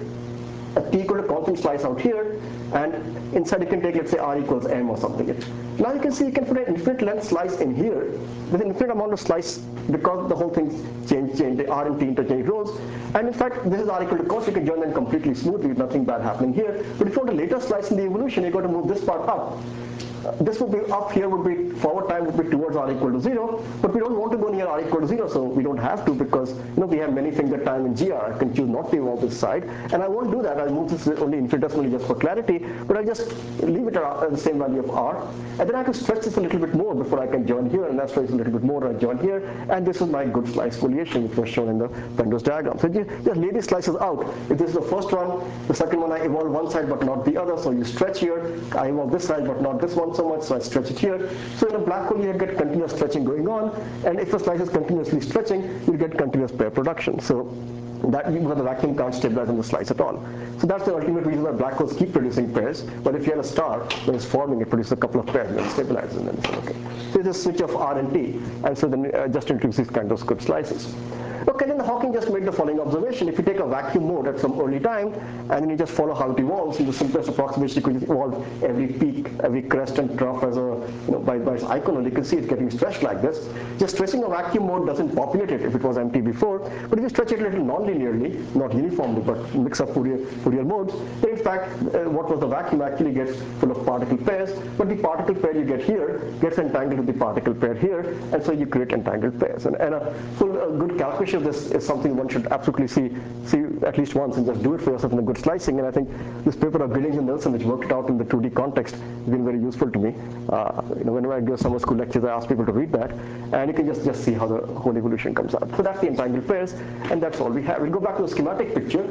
a T equal to constant slice out here, and inside you can take, let's say, r equals m or something. Now you can see you can put an infinite length slice in here with an infinite amount of slice because the whole thing change, the r and t interchange roles. And in fact, this is r equal to constant, you can join them completely smoothly with nothing bad happening here. But if you want a later slice in the evolution, you've got to move this part up. This would be up here, would be forward time would be towards r equal to 0, but we don't want to go near r equal to 0, so we don't have to, because we have many things at time in GR. I can choose not to evolve this side, and I won't do that. I'll move this only infinitesimally just for clarity, but I'll just leave it at the same value of r, and then I have to stretch this a little bit more before I can join here, and that's why it's a little bit more, and I join here, and this is my good slice foliation, which was shown in the Penrose diagram. So just lay these slices out. If this is the first one, the second one I evolve one side but not the other, so you stretch here, I evolve this side but not this one so much, so I stretch it here. So in a black hole you get continuous stretching going on, and if the slice is continuously stretching, you'll get continuous pair production. So that because the vacuum can't stabilize on the slice at all. So that's the ultimate reason why black holes keep producing pairs. But if you have a star, when it's forming, it produces a couple of pairs and then stabilizes, and then it's okay. So it's a switch of R and T, and so then just introduces kind of good slices. Okay, then Hawking just made the following observation. If you take a vacuum mode at some early time, and then you just follow how it evolves, in the simplest approximation, you could evolve every peak, every crest and trough as a, by its iconal, you can see it's getting stretched like this. Just stretching a vacuum mode doesn't populate it if it was empty before, but if you stretch it a little non-linearly, not uniformly, but mix up Fourier modes, then in fact, what was the vacuum actually gets full of particle pairs, but the particle pair you get here gets entangled with the particle pair here, and so you create entangled pairs. And a good calculation of this is something one should absolutely see at least once and just do it for yourself in a good slicing. And I think this paper of Billings and Nelson, which worked it out in the 2D context, has been very useful to me. Whenever I give summer school lectures, I ask people to read that, and you can just see how the whole evolution comes out. So that's the entangled pairs, and that's all we have. We'll go back to the schematic picture.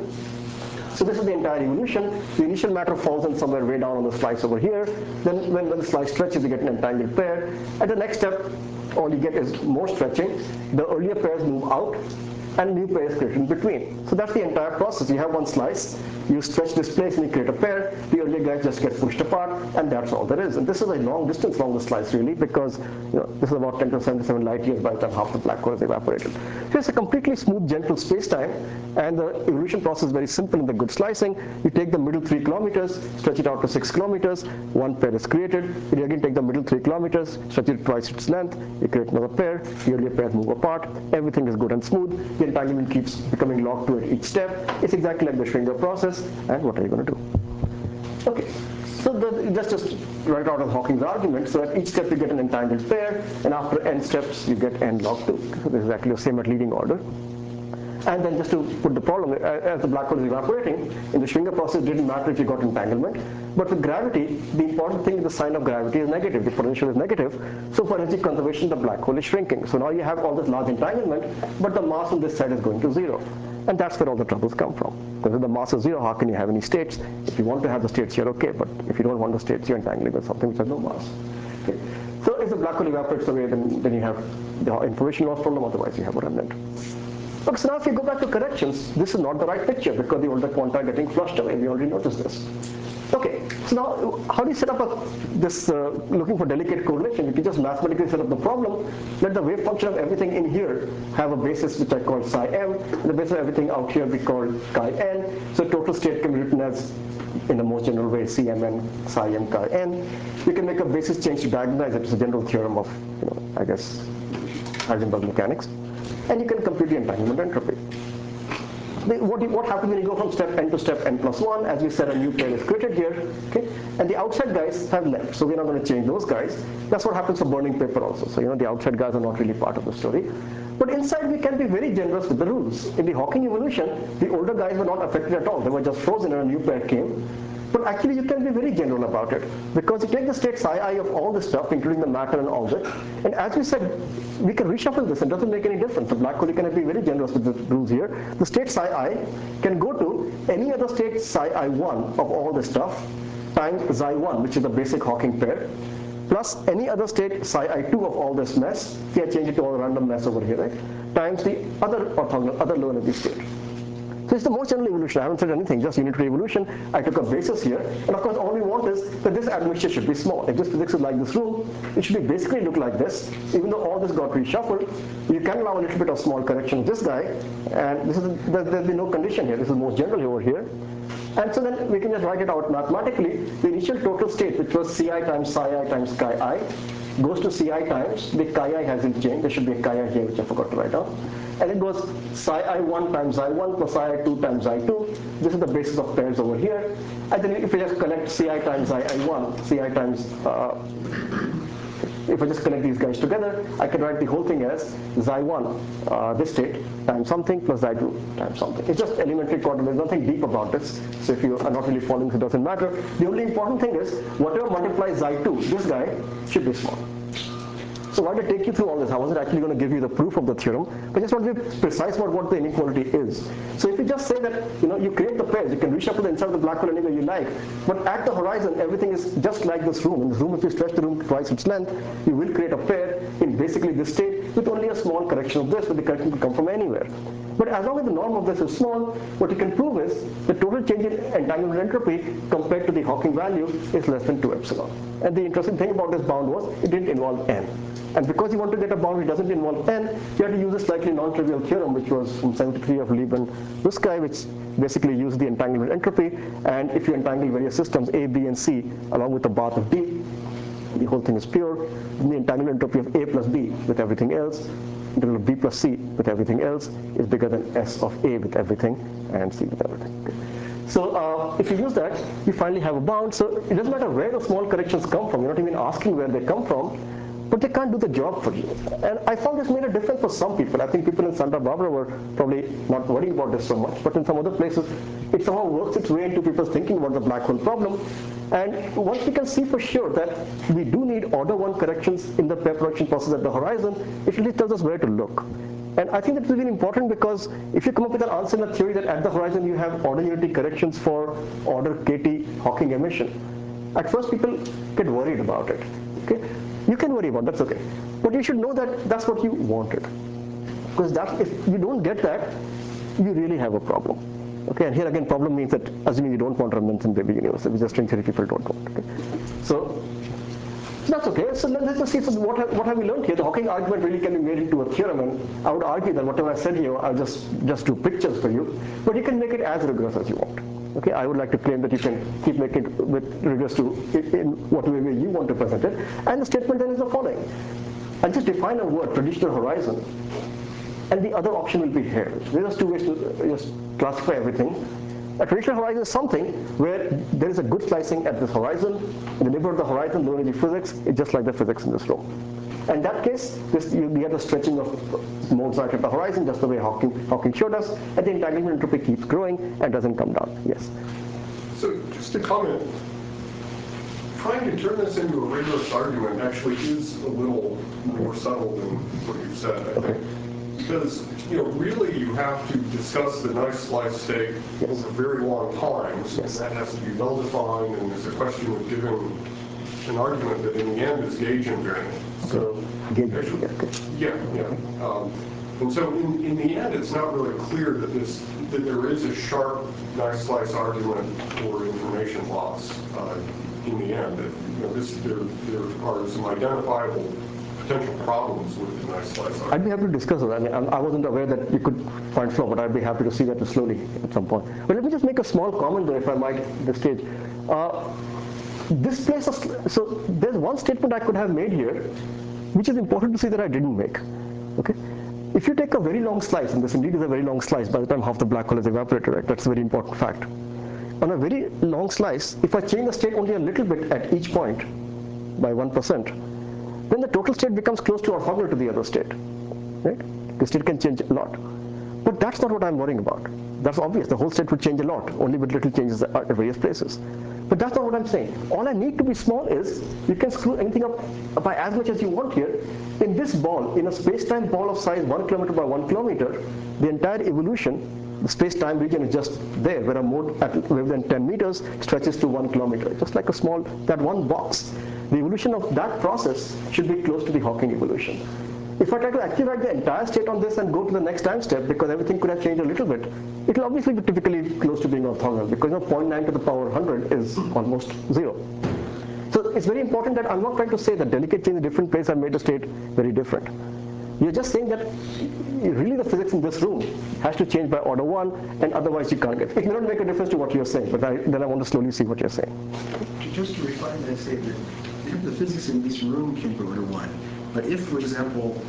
So this is the entire evolution. The initial matter falls in somewhere way down on the slice over here. Then when the slice stretches, you get an entangled pair. At the next step, all you get is more stretching. The earlier pairs move out, and new pairs created in between. So that's the entire process. You have one slice, you stretch this place and you create a pair, the earlier guys just get pushed apart, and that's all there is. And this is a long distance along the slice really, because this is about 10 to 77 light years by the time half the black hole is evaporated. So it's a completely smooth, gentle space-time, and the evolution process is very simple in the good slicing. You take the middle 3 kilometers, stretch it out to 6 kilometers, one pair is created. You again take the middle 3 kilometers, stretch it twice its length, you create another pair, the earlier pairs move apart, everything is good and smooth. The entanglement keeps becoming locked to at each step. It's exactly like the Schwinger process, and what are you going to do? Okay, So just write out of Hawking's argument. So at each step you get an entangled pair, and after n steps you get n log 2. So this is exactly the same at leading order. And then just to put the problem, as the black hole is evaporating, in the Schwinger process it didn't matter if you got entanglement. But with gravity, the important thing is the sign of gravity is negative, the potential is negative. So for energy conservation, the black hole is shrinking. So now you have all this large entanglement, but the mass on this side is going to 0. And that's where all the troubles come from. Because if the mass is 0, how can you have any states? If you want to have the states here, okay, but if you don't want the states, you're entangling with something which has no mass. Okay. So if the black hole evaporates away, then you have the information loss problem, otherwise you have a remnant. Okay, so now if you go back to corrections, this is not the right picture because the older quanta are getting flushed away. We already noticed this. Okay, so now how do you set up looking for delicate correlation? You can just mathematically set up the problem. Let the wave function of everything in here have a basis which I call psi m, and the basis of everything out here we call chi n. So total state can be written as, in the most general way, Cmn psi m chi n. You can make a basis change to diagonalize it. It's a general theorem of, I guess, Heisenberg mechanics. And you can compute the entanglement entropy. What happens when you go from step n to step n plus 1? As we said, a new pair is created here, okay? And the outside guys have left, so we're not going to change those guys. That's what happens for burning paper also. So the outside guys are not really part of the story. But inside we can be very generous with the rules. In the Hawking evolution, the older guys were not affected at all. They were just frozen and a new pair came. But actually you can be very general about it, because you take the state psi I of all this stuff, including the matter and all that, and as we said, we can reshuffle this. It doesn't make any difference. The black hole, you can be very generous with the rules here. The state psi I can go to any other state psi I1 of all this stuff times xi1, which is the basic Hawking pair, plus any other state psi I2 of all this mess. See, I change it to all random mess over here, right? Times the other orthogonal, other low energy state. So it's the most general evolution. I haven't said anything, just unitary evolution. I took a basis here, and of course all we want is that this admixture should be small. If this physics is like this room, it should be basically look like this. Even though all this got reshuffled, you can allow a little bit of small correction of this guy, and there's been no condition here. This is most general over here. And so then we can just write it out mathematically. The initial total state, which was Ci times psi I times chi I, goes to Ci times, the chi I hasn't changed. There should be a chi I here, which I forgot to write down. And it goes psi I1 times I1 plus psi I2 times I2. This is the basis of pairs over here. And then if we just connect Ci times I1, Ci times, if I just connect these guys together, I can write the whole thing as xi1, this state, times something plus xi2 times something. It's just elementary coordinate. There's nothing deep about this. So if you are not really following, it doesn't matter. The only important thing is, whatever multiplies xi2, this guy should be small. So why did I take you through all this? I wasn't actually going to give you the proof of the theorem, but I just want to be precise about what the inequality is. So if you just say that, you create the pairs, you can reshuffle the inside of the black hole anywhere you like, but at the horizon, everything is just like this room. In this room, if you stretch the room twice its length, you will create a pair in basically this state with only a small correction of this, but the correction can come from anywhere. But as long as the norm of this is small, what you can prove is the total change in entanglement entropy compared to the Hawking value is less than 2 epsilon. And the interesting thing about this bound was it didn't involve n. And because you want to get a bound which doesn't involve n, you have to use a slightly non-trivial theorem, which was from 73 of Lieben-Ruskay, which basically used the entanglement entropy. And if you entangle various systems, A, B, and C, along with the bath of D, the whole thing is pure. And the entanglement entropy of A plus B with everything else, integral of B plus C with everything else, is bigger than S of A with everything and C with everything. Okay. So if you use that, you finally have a bound. So it doesn't matter where the small corrections come from. You're not even asking where they come from, but they can't do the job for you. And I found this made a difference for some people. I think people in Santa Barbara were probably not worrying about this so much, but in some other places, it somehow works its way into people's thinking about the black hole problem. And once we can see for sure that we do need order 1 corrections in the pair production process at the horizon, it really tells us where to look. And I think that's really important, because if you come up with an answer in a theory that at the horizon you have order unity corrections for order KT Hawking emission, at first people get worried about it. Okay? You can worry about it, that's okay. But you should know that that's what you wanted. Because if you don't get that, you really have a problem. Okay, and here again, problem means that assuming you don't want remnants in baby universe, which is string theory people don't want. Okay? So that's okay. So let's just see, so what have we learned here? The Hawking argument really can be made into a theorem, and I would argue that whatever I said here, I'll just do pictures for you, but you can make it as rigorous as you want. Okay, I would like to claim that you can keep making it with rigorous in whatever way you want to present it. And the statement then is the following. I'll just define a word, traditional horizon, and the other option will be here. There are 2 ways to just classify everything. A traditional horizon is something where there is a good slicing at this horizon. In the neighborhood of the horizon, low energy physics is just like the physics in this room. In that case, you get the stretching of modes right at the horizon, just the way Hawking showed us, and the entanglement entropy keeps growing and doesn't come down. Yes? So just to comment, trying to turn this into a rigorous argument actually is a little more subtle than what you said, I think. Because, really you have to discuss the nice slice state over very long times, and that has to be well defined, and there's a question of giving an argument that in the end is gauge invariant. So, yeah. And so in the end, it's not really clear that there is a sharp nice slice argument for information loss in the end. That, there are some identifiable potential problems with the nice slice argument. I'd be happy to discuss it. I mean, I wasn't aware that you could find flaw, but I'd be happy to see that slowly at some point. But let me just make a small comment though, if I might, at this stage. This place, so there's one statement I could have made here, which is important to see that I didn't make. Okay, if you take a very long slice, and this indeed is a very long slice, by the time half the black hole is evaporated, right? That's a very important fact. On a very long slice, if I change the state only a little bit at each point by 1%, then the total state becomes close to orthogonal to the other state. Right? The state can change a lot, but that's not what I'm worrying about. That's obvious. The whole state would change a lot, only with little changes at various places. But that's not what I'm saying. All I need to be small is you can screw anything up by as much as you want here. In this ball, in a space-time ball of size 1 kilometer by 1 kilometer, the entire evolution, the space-time region is just there, where a mode at within 10 meters stretches to 1 kilometer, just like that one box. The evolution of that process should be close to the Hawking evolution. If I try to actually write the entire state on this and go to the next time step, because everything could have changed a little bit, it will obviously be typically close to being orthogonal, because 0.9 to the power 100 is almost 0. So it's very important that I'm not trying to say that delicate change in a different place have made the state very different. You're just saying that really the physics in this room has to change by order 1, and otherwise you can't get it. It may not make a difference to what you're saying, but then I want to slowly see what you're saying. Just to refine that statement, the physics in this room can be order 1. But if, for example,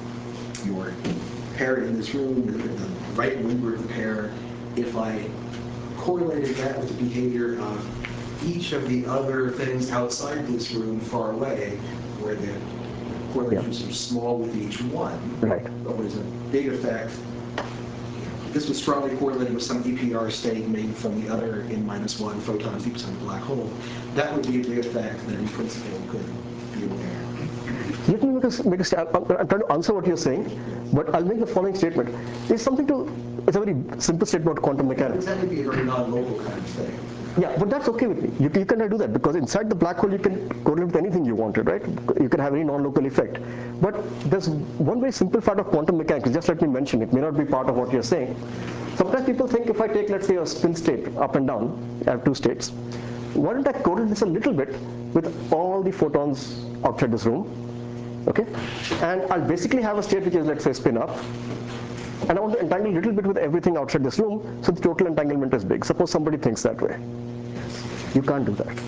your pair in this room, the right member of the pair, if I correlated that with the behavior of each of the other things outside this room far away, where the correlations are small with each one, right, but was a big effect, this was strongly correlated with some EPR state made from the other n-1 photons deep inside the black hole, that would be a big effect that in principle could be aware. Let me make a statement. I'm trying to answer what you're saying, but I'll make the following statement. It's a very simple statement about quantum mechanics. That would be a very non-local kind of thing. Yeah, but that's okay with me. You can do that, because inside the black hole you can correlate with anything you wanted, right? You can have any non-local effect. But there's one very simple part of quantum mechanics. Just let me mention it. May not be part of what you're saying. Sometimes people think if I take, let's say, a spin state up and down, I have two states. Why don't I correlate this a little bit with all the photons outside this room? Okay, and I'll basically have a state which is, let's say, spin up, and I want to entangle a little bit with everything outside this room, so the total entanglement is big. Suppose somebody thinks that way. You can't do that.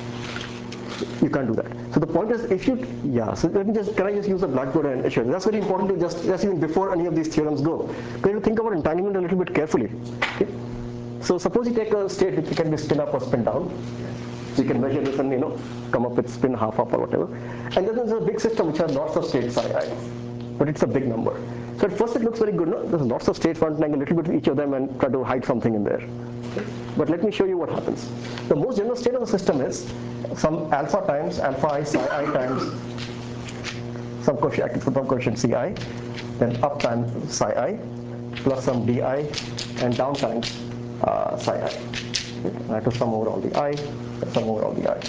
You can't do that. So the point is, if you, so can I just use the blackboard and show you? That's very important to just even before any of these theorems go. Because you think about entanglement a little bit carefully. Okay? So suppose you take a state which can be spin up or spin down. So you can measure this and come up with spin half up or whatever. And then there's a big system which has lots of states I, but it's a big number. So at first it looks very good. No? There's lots of states, one entangle a little bit with each of them and try to hide something in there. Okay? But let me show you what happens. The most general state of the system is some alpha times alpha I psi I times some coefficient ci, then up times psi I, plus some di, and down times psi I. Okay? And I have to sum over all the I, sum over all the I.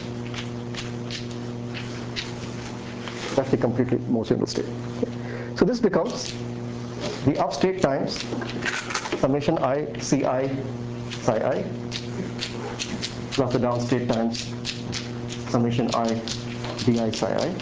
That's the completely most general state. Okay? So this becomes the up state times summation I ci psi I plus the down state times summation I di psi I.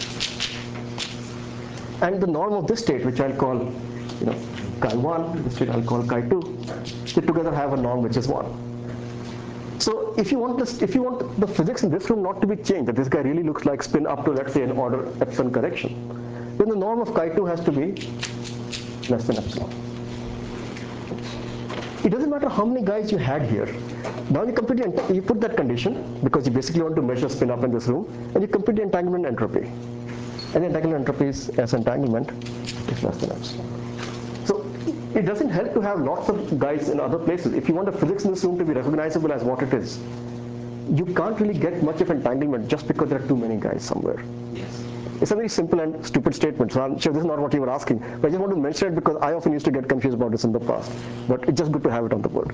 And the norm of this state, which I'll call chi1, this state I'll call chi2, they together have a norm which is 1. So if you want the physics in this room not to be changed, that this guy really looks like spin up to, let's say, an order epsilon correction, then the norm of chi2 has to be less than epsilon. it doesn't matter how many guys you had here. Now you you put that condition because you basically want to measure spin up in this room, and you compute the entanglement entropy. And the entanglement entropy is S entanglement is less than epsilon. So it doesn't help to have lots of guys in other places. If you want the physics in this room to be recognizable as what it is, you can't really get much of entanglement just because there are too many guys somewhere. Yes. It's a very simple and stupid statement, so I'm sure this is not what you were asking, but I just want to mention it because I often used to get confused about this in the past. But it's just good to have it on the board.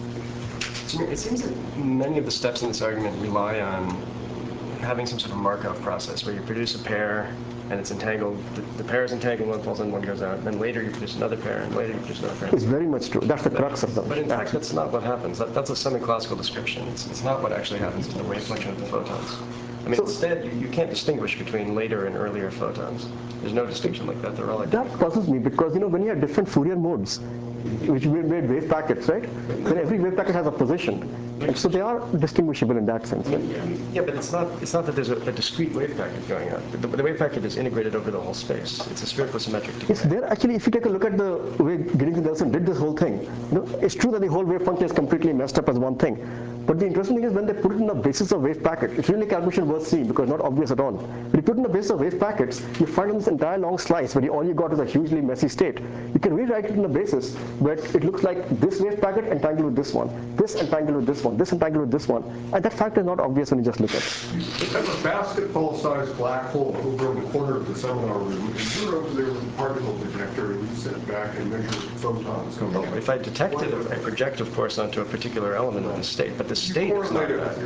It seems that many of the steps in this argument rely on having some sort of Markov process where you produce a pair and it's entangled, the pair is entangled, one falls in, one goes out, and then later you produce another pair, and later you produce another pair. It's very much true. That's the crux of them. But in fact, that's not what happens. That's a semi-classical description. It's not what actually happens in the wave function of the photons. I mean, instead, you can't distinguish between later and earlier photons. There's no distinction like that. They're all identical. That puzzles me because, when you have different Fourier modes, which we made wave packets, right? Then every wave packet has a position. And so they are distinguishable in that sense. Yeah, but it's not that there's a discrete wave packet going on. The wave packet is integrated over the whole space. It's a spherical symmetric decay. It's there actually, if you take a look at the way Giddings and Nelson did this whole thing, it's true that the whole wave function is completely messed up as one thing. But the interesting thing is when they put it in the basis of wave packet, it's really a calculation worth seeing because it's not obvious at all. When you put it in the basis of wave packets, you find on this entire long slice where all you got is a hugely messy state. You can rewrite it in the basis where it looks like this wave packet entangled with this one, this entangled with this one, this entangled with this one, and that fact is not obvious when you just look at it. You have a basketball-sized black hole over in the corner of the seminar room, and you're over there with a particle detector, and you sit back and measure photons coming out. If I detected it, I project, of course, onto a particular element of the state, but the state is not that.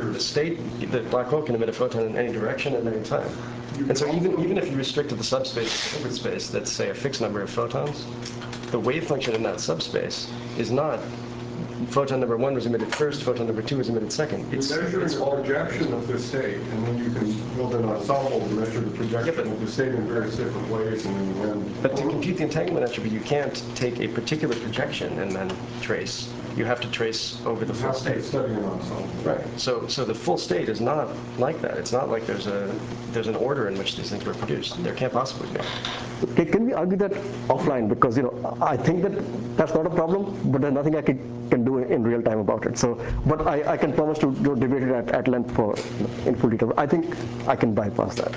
The black hole can emit a photon in any direction at any time. And so even if you restricted the subspace to open space that's, say, a fixed number of photons, the wave function in that subspace is not photon number 1 was emitted first, photon number 2 was emitted second. You're measuring a projection of the state, and then you can build an ensemble to measure the projection of the state in various different ways, and then you end. But to compute the entanglement entropy, you can't take a particular projection and then trace. You have to trace over the full state. Study an ensemble. Right. So the full state is not like that. It's not like there's an order in which these things were produced. There can't possibly be. Can we argue that offline? Because I think that's not a problem, but there's nothing I can do in real time about it. So, but I can promise to debate it at length in full detail. I think I can bypass that.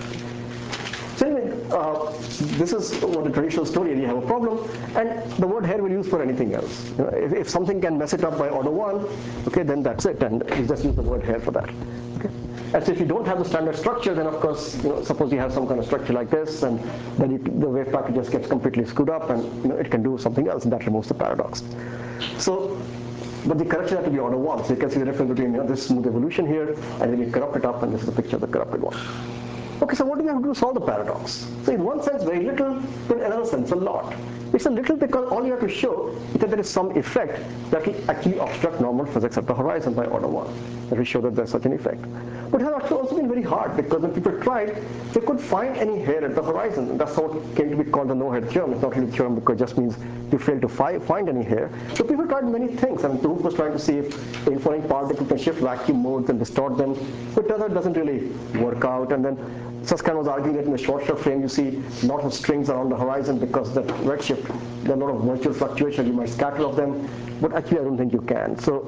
So anyway, this is what the traditional story is. You have a problem, and the word here we'll use for anything else. If something can mess it up by order 1, okay, then that's it, and you just use the word here for that. Okay. And so if you don't have the standard structure, then of course, suppose you have some kind of structure like this, and then the wave packet just gets completely screwed up, and it can do something else, and that removes the paradox. So, but the correction had to be order 1. So you can see the difference between this smooth evolution here, and then you corrupt it up, and this is a picture of the corrupted one. Okay, so what do we have to do to solve the paradox? So in one sense, very little, but in another sense, a lot. It's a little because all you have to show is that there is some effect that will actually obstruct normal physics at the horizon by order 1. That will show that there's such an effect. But it has actually also been very hard because when people tried, they couldn't find any hair at the horizon. And that's what came to be called the no-hair theorem. It's not really a theorem because it just means you fail to find any hair. So people tried many things. I mean, Proust was trying to see if the informing particle can shift vacuum modes and distort them. But it doesn't really work out. And then Susskind was arguing that in the Schwarzschild frame, you see lots of strings around the horizon because the redshift, there are a lot of virtual fluctuations. You might scatter of them, but actually I don't think you can. So,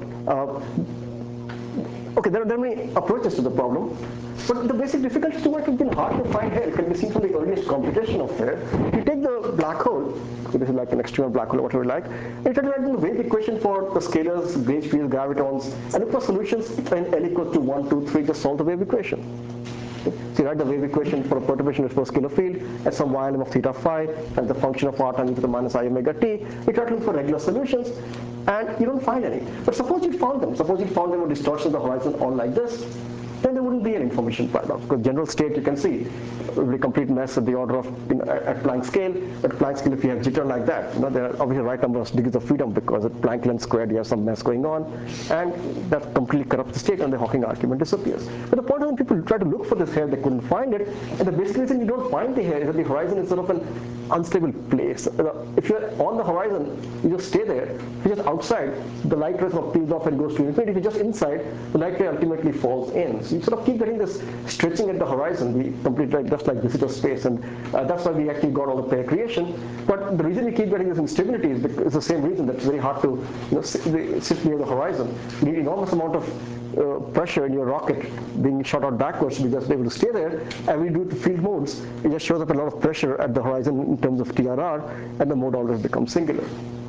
okay, there are many approaches to the problem, but the basic difficulty to it has been hard to find hair. It can be seen from the earliest computation of hair. If you take the black hole, so this is like an extremal black hole or whatever you like, and you try to write the wave equation for the scalars, gauge fields, gravitons, and look for solutions in L equals to 1, 2, 3, just solve the wave equation. So you write the wave equation for a perturbation exposed scalar field at some y-lm of theta phi and the function of r times e to the minus I omega t. You try to look for regular solutions and you don't find any. But suppose you found them. Suppose you found them with distortion of the horizon all like this. Then there wouldn't be an information paradox because general state you can see it will be a complete mess at the order of at Planck scale. At Planck scale, if you have jitter like that, there are obviously the right number of degrees of freedom because at Planck length squared you have some mess going on, and that completely corrupts the state and the Hawking argument disappears. But the point is when people try to look for this hair, they couldn't find it, and the basic reason you don't find the hair is that the horizon is sort of an unstable place. If you're on the horizon, you just stay there. If you're just outside, the light ray sort of peels off and goes to infinity. If you're just inside, the light ray ultimately falls in. So You sort of keep getting this stretching at the horizon, just like visitor space, and that's why we actually got all the pair creation. But the reason we keep getting this instability is because it's the same reason that it's very hard to sit near the horizon. You need enormous amount of pressure in your rocket being shot out backwards to be just able to stay there. And we do it to field modes. It just shows up a lot of pressure at the horizon in terms of TRR, and the mode always becomes singular.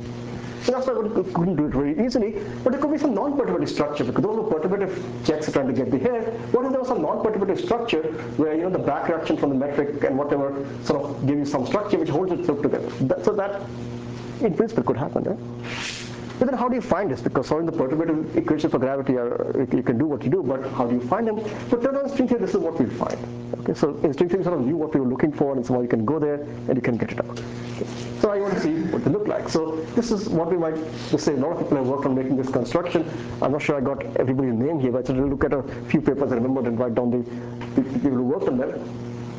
So that's why we couldn't do it very easily. But there could be some non-perturbative structure, because those are perturbative checks are trying to get the hair. What if there was some non-perturbative structure where the back reaction from the metric and whatever sort of give you some structure which holds itself together? So that, in principle, could happen, right? But then how do you find this? Because solving the perturbative equation for gravity, you can do what you do, but how do you find them? But turn on string theory, this is what we find. Okay, so in string theory, sort of knew what we were looking for, and so you can go there and you can get it out. Okay. So I want to see what they look like. So this is what we might just say. A lot of people have worked on making this construction. I'm not sure I got everybody's name here, but I tried to look at a few papers I remembered and write down the people who worked on them.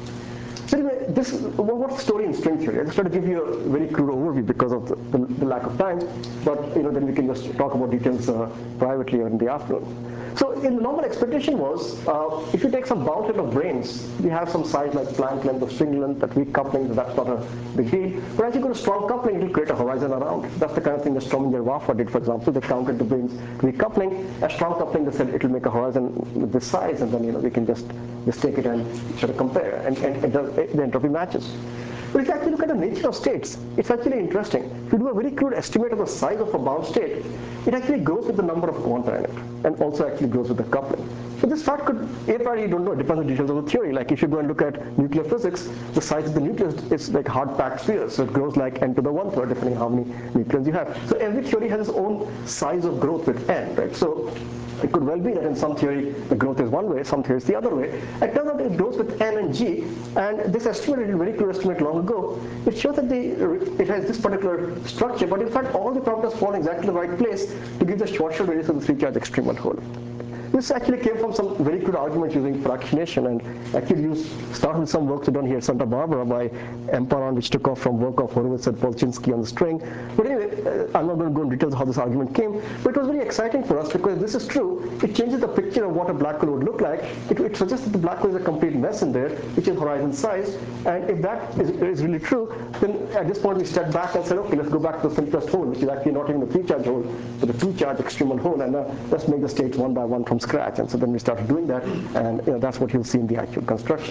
So anyway, what's the story in string theory? I just try to give you a very crude overview because of the lack of time, but then we can just talk about details privately or in the afternoon. So in the normal expectation was, if you take some bound set of branes, we have some size like Planck length or string length, that weak coupling, that's not a big deal. But as you go to strong coupling, it will create a horizon around. That's the kind of thing that Strominger Waffer did, for example. They counted the branes weak coupling. As strong coupling, they said it will make a horizon with this size, and then we can just take it and sort of compare, and the entropy matches. But if you actually look at the nature of states, it's actually interesting. If you do a very crude estimate of the size of a bound state, it actually grows with the number of quanta in it, and also actually grows with the coupling. So this fact could, a priori you don't know, it depends on the details of the theory. Like if you go and look at nuclear physics, the size of the nucleus is like hard-packed spheres, so it grows like n to the 1/3, depending on how many neutrons you have. So every theory has its own size of growth with n, right? So it could well be that in some theory the growth is one way, some theories the other way. It turns out it grows with n and g, and this estimate, a very clear estimate long ago, it shows that it has this particular structure, but in fact all the parameters fall in exactly the right place to give the Schwarzschild radius of the three-charge extreme hole. This actually came from some very good arguments using fractionation, and actually started with some work done here at Santa Barbara by Emparan, which took off from work of Horowitz and Polchinski on the string. But anyway, I'm not going to go into details of how this argument came, but it was very exciting for us because if this is true, it changes the picture of what a black hole would look like. It suggests that the black hole is a complete mess in there, which is horizon size, and if that is really true, then at this point we stepped back and said, okay, let's go back to the simplest hole, which is actually not even the three-charge hole, but the two-charge extremal hole, and let's make the states one by one from scratch. And so then we started doing that, and that's what you'll see in the actual construction.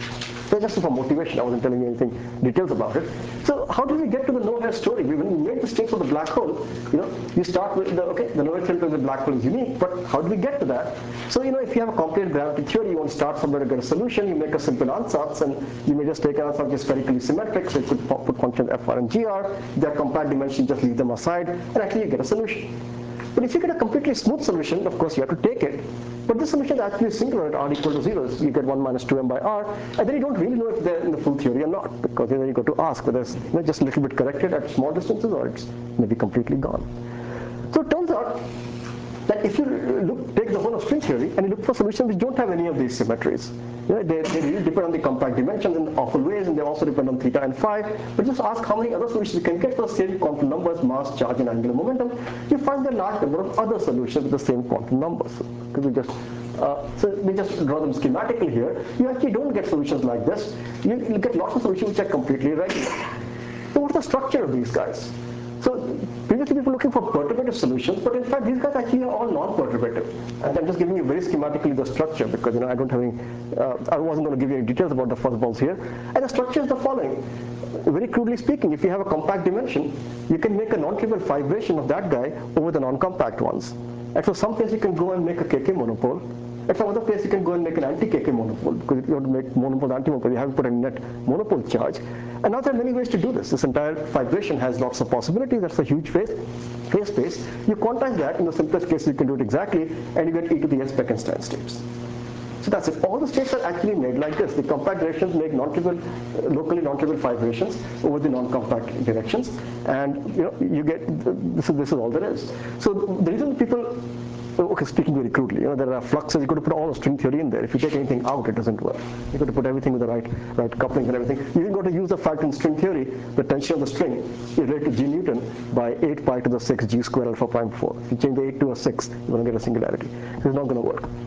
So just for motivation, I wasn't telling you anything details about it. So how did we get to the no-hair story? When we made the states of the black hole, you start with the no-hair theory of the black hole is unique, but how do we get to that? So if you have a complicated gravity theory, you want to start somewhere to get a solution. You make a simple ansatz, and you may just take an ansatz which is spherically symmetric, so you could put functions fr and gr. They're compact dimensions, just leave them aside, and actually you get a solution. But if you get a completely smooth solution, of course you have to take it. But this solution is actually singular at r equal to 0. So you get 1 minus 2m by r, and then you don't really know if they're in the full theory or not, because then you got to ask whether it's just a little bit corrected at small distances or it's maybe completely gone. So it turns out that if you take the whole of string theory and you look for solutions which don't have any of these symmetries, they really depend on the compact dimensions in awful ways, and they also depend on theta and phi. But just ask how many other solutions you can get for the same quantum numbers, mass, charge, and angular momentum. You find there are a large number of other solutions with the same quantum numbers. So we just draw them schematically here. You actually don't get solutions like this. You get lots of solutions which are completely irregular. So what's the structure of these guys? So previously people were looking for perturbative solutions, but in fact these guys actually are all non-perturbative. And I'm just giving you very schematically the structure because I don't have any, I wasn't going to give you any details about the fuzzballs here. And the structure is the following. Very crudely speaking, if you have a compact dimension, you can make a non-trivial fibration of that guy over the non-compact ones. And so some place you can go and make a KK monopole. At some other place you can go and make an anti-KK monopole, because if you want to make monopole anti-monopole, you have to put a net monopole charge. And now there are many ways to do this. This entire fibration has lots of possibilities. That's a huge phase space. You quantize that. In the simplest case, you can do it exactly, and you get e to the s Bekenstein states. So that's it. All the states are actually made like this. The compact directions make non-trivial, locally non-trivial fibrations over the non-compact directions, and you get this is all there is. So the reason people speaking very crudely, there are fluxes. You got to put all the string theory in there. If you take anything out, it doesn't work. You got to put everything with the right couplings and everything. You even got to use the fact in string theory, the tension of the string is related to G Newton by 8 pi to the 6 G square alpha prime 4. If you change the 8 to a 6, you're going to get a singularity. It's not going to work.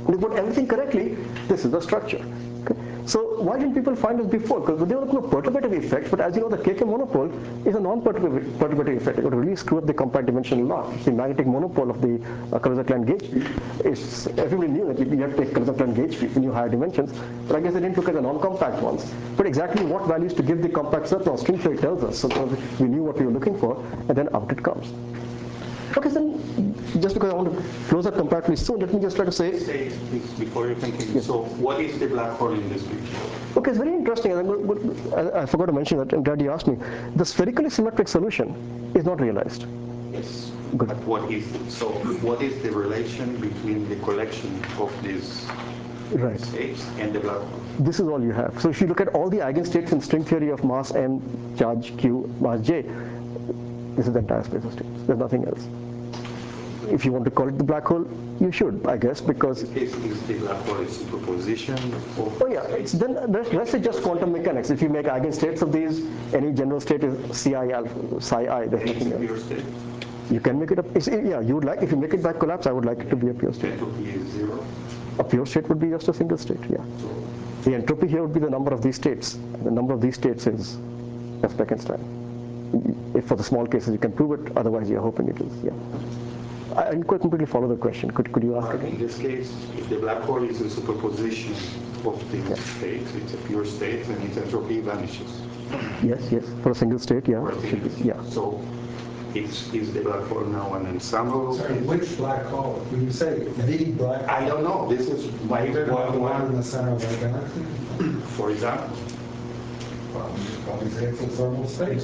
And if you put everything correctly, this is the structure. Okay? So why didn't people find this before? Because they were looking for perturbative effect, but as you know, the KK monopole is a non-perturbative effect. It would really screw up the compact dimensional law. The magnetic monopole of the Kaluza-Klein gauge field is, everybody knew that you have to take Kaluza-Klein gauge field when you higher dimensions, but I guess they didn't look at the non-compact ones. But exactly what values to give the compact surplus, string theory tells us, so we knew what we were looking for, and then out it comes. Okay, then just because I want to close up comparatively soon, let me just try to say. Before you continue, so what is the black hole in this picture? Okay, it's very interesting. I forgot to mention that. I'm glad you asked me. The spherically symmetric solution is not realized. Yes. Good. But what is the relation between the collection of these Right. states and the black hole? This is all you have. So if you look at all the eigenstates in string theory of mass m, charge q, mass j, this is the entire space of states. There's nothing else. If you want to call it the black hole, you should, I guess, because. Is the black hole a superposition of? Oh yeah, it's then the rest is just quantum mechanics. If you make eigenstates of these, any general state is Ci alpha, psi I. There's nothing else. Pure state? You can make it yeah, you would like, if you make it by collapse, I would like it to be a pure state. Entropy is zero. A pure state would be just a single state, yeah. The entropy here would be the number of these states. The number of these states is S. Bekenstein. If for the small cases you can prove it, otherwise you're hoping it is, yeah. I didn't quite completely follow the question. Could you ask again? In this case, if the black hole is a superposition of the states, it's a pure state, and its entropy vanishes. Yes, for a single state, yeah. Or Should be, yeah. So is the black hole now an ensemble? Sorry, which black hole? When you say the black hole, I don't know. This is my the one in the center of our galaxy? For example, Well, you probably say it's a thermal state.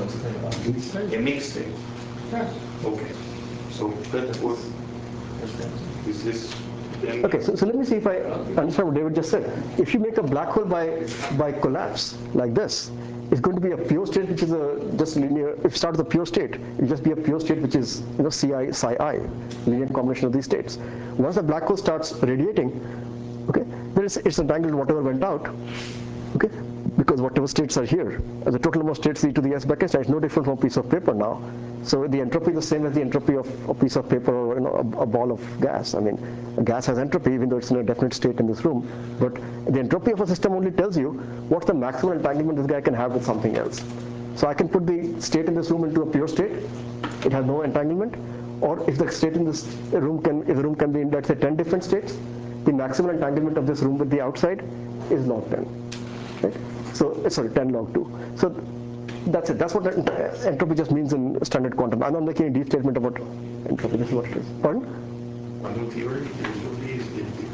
a mixed state. Yes. Okay. So that was, is this then? Okay, so let me see if I understand what David just said. If you make a black hole by collapse, like this, it's going to be a pure state which is a just linear. If you start with a pure state, it'll just be a pure state which is, you know, Ci, psi I, linear combination of these states. Once the black hole starts radiating, okay, it's entangled whatever went out, okay, because whatever states are here, the total number of states e to the S Bekenstein is no different from a piece of paper now. So the entropy is the same as the entropy of a piece of paper or, you know, a ball of gas. I mean, a gas has entropy even though it's in a definite state in this room. But the entropy of a system only tells you what's the maximum entanglement this guy can have with something else. So I can put the state in this room into a pure state. It has no entanglement. Or if the state in this room can, if the room can be in, let's say, 10 different states, the maximum entanglement of this room with the outside is log 10. Right? So, sorry, 10 log 2. So that's it. That's what entropy just means in standard quantum. I'm not making a deep statement about entropy. This is what it is. Pardon? Quantum theory, entropy is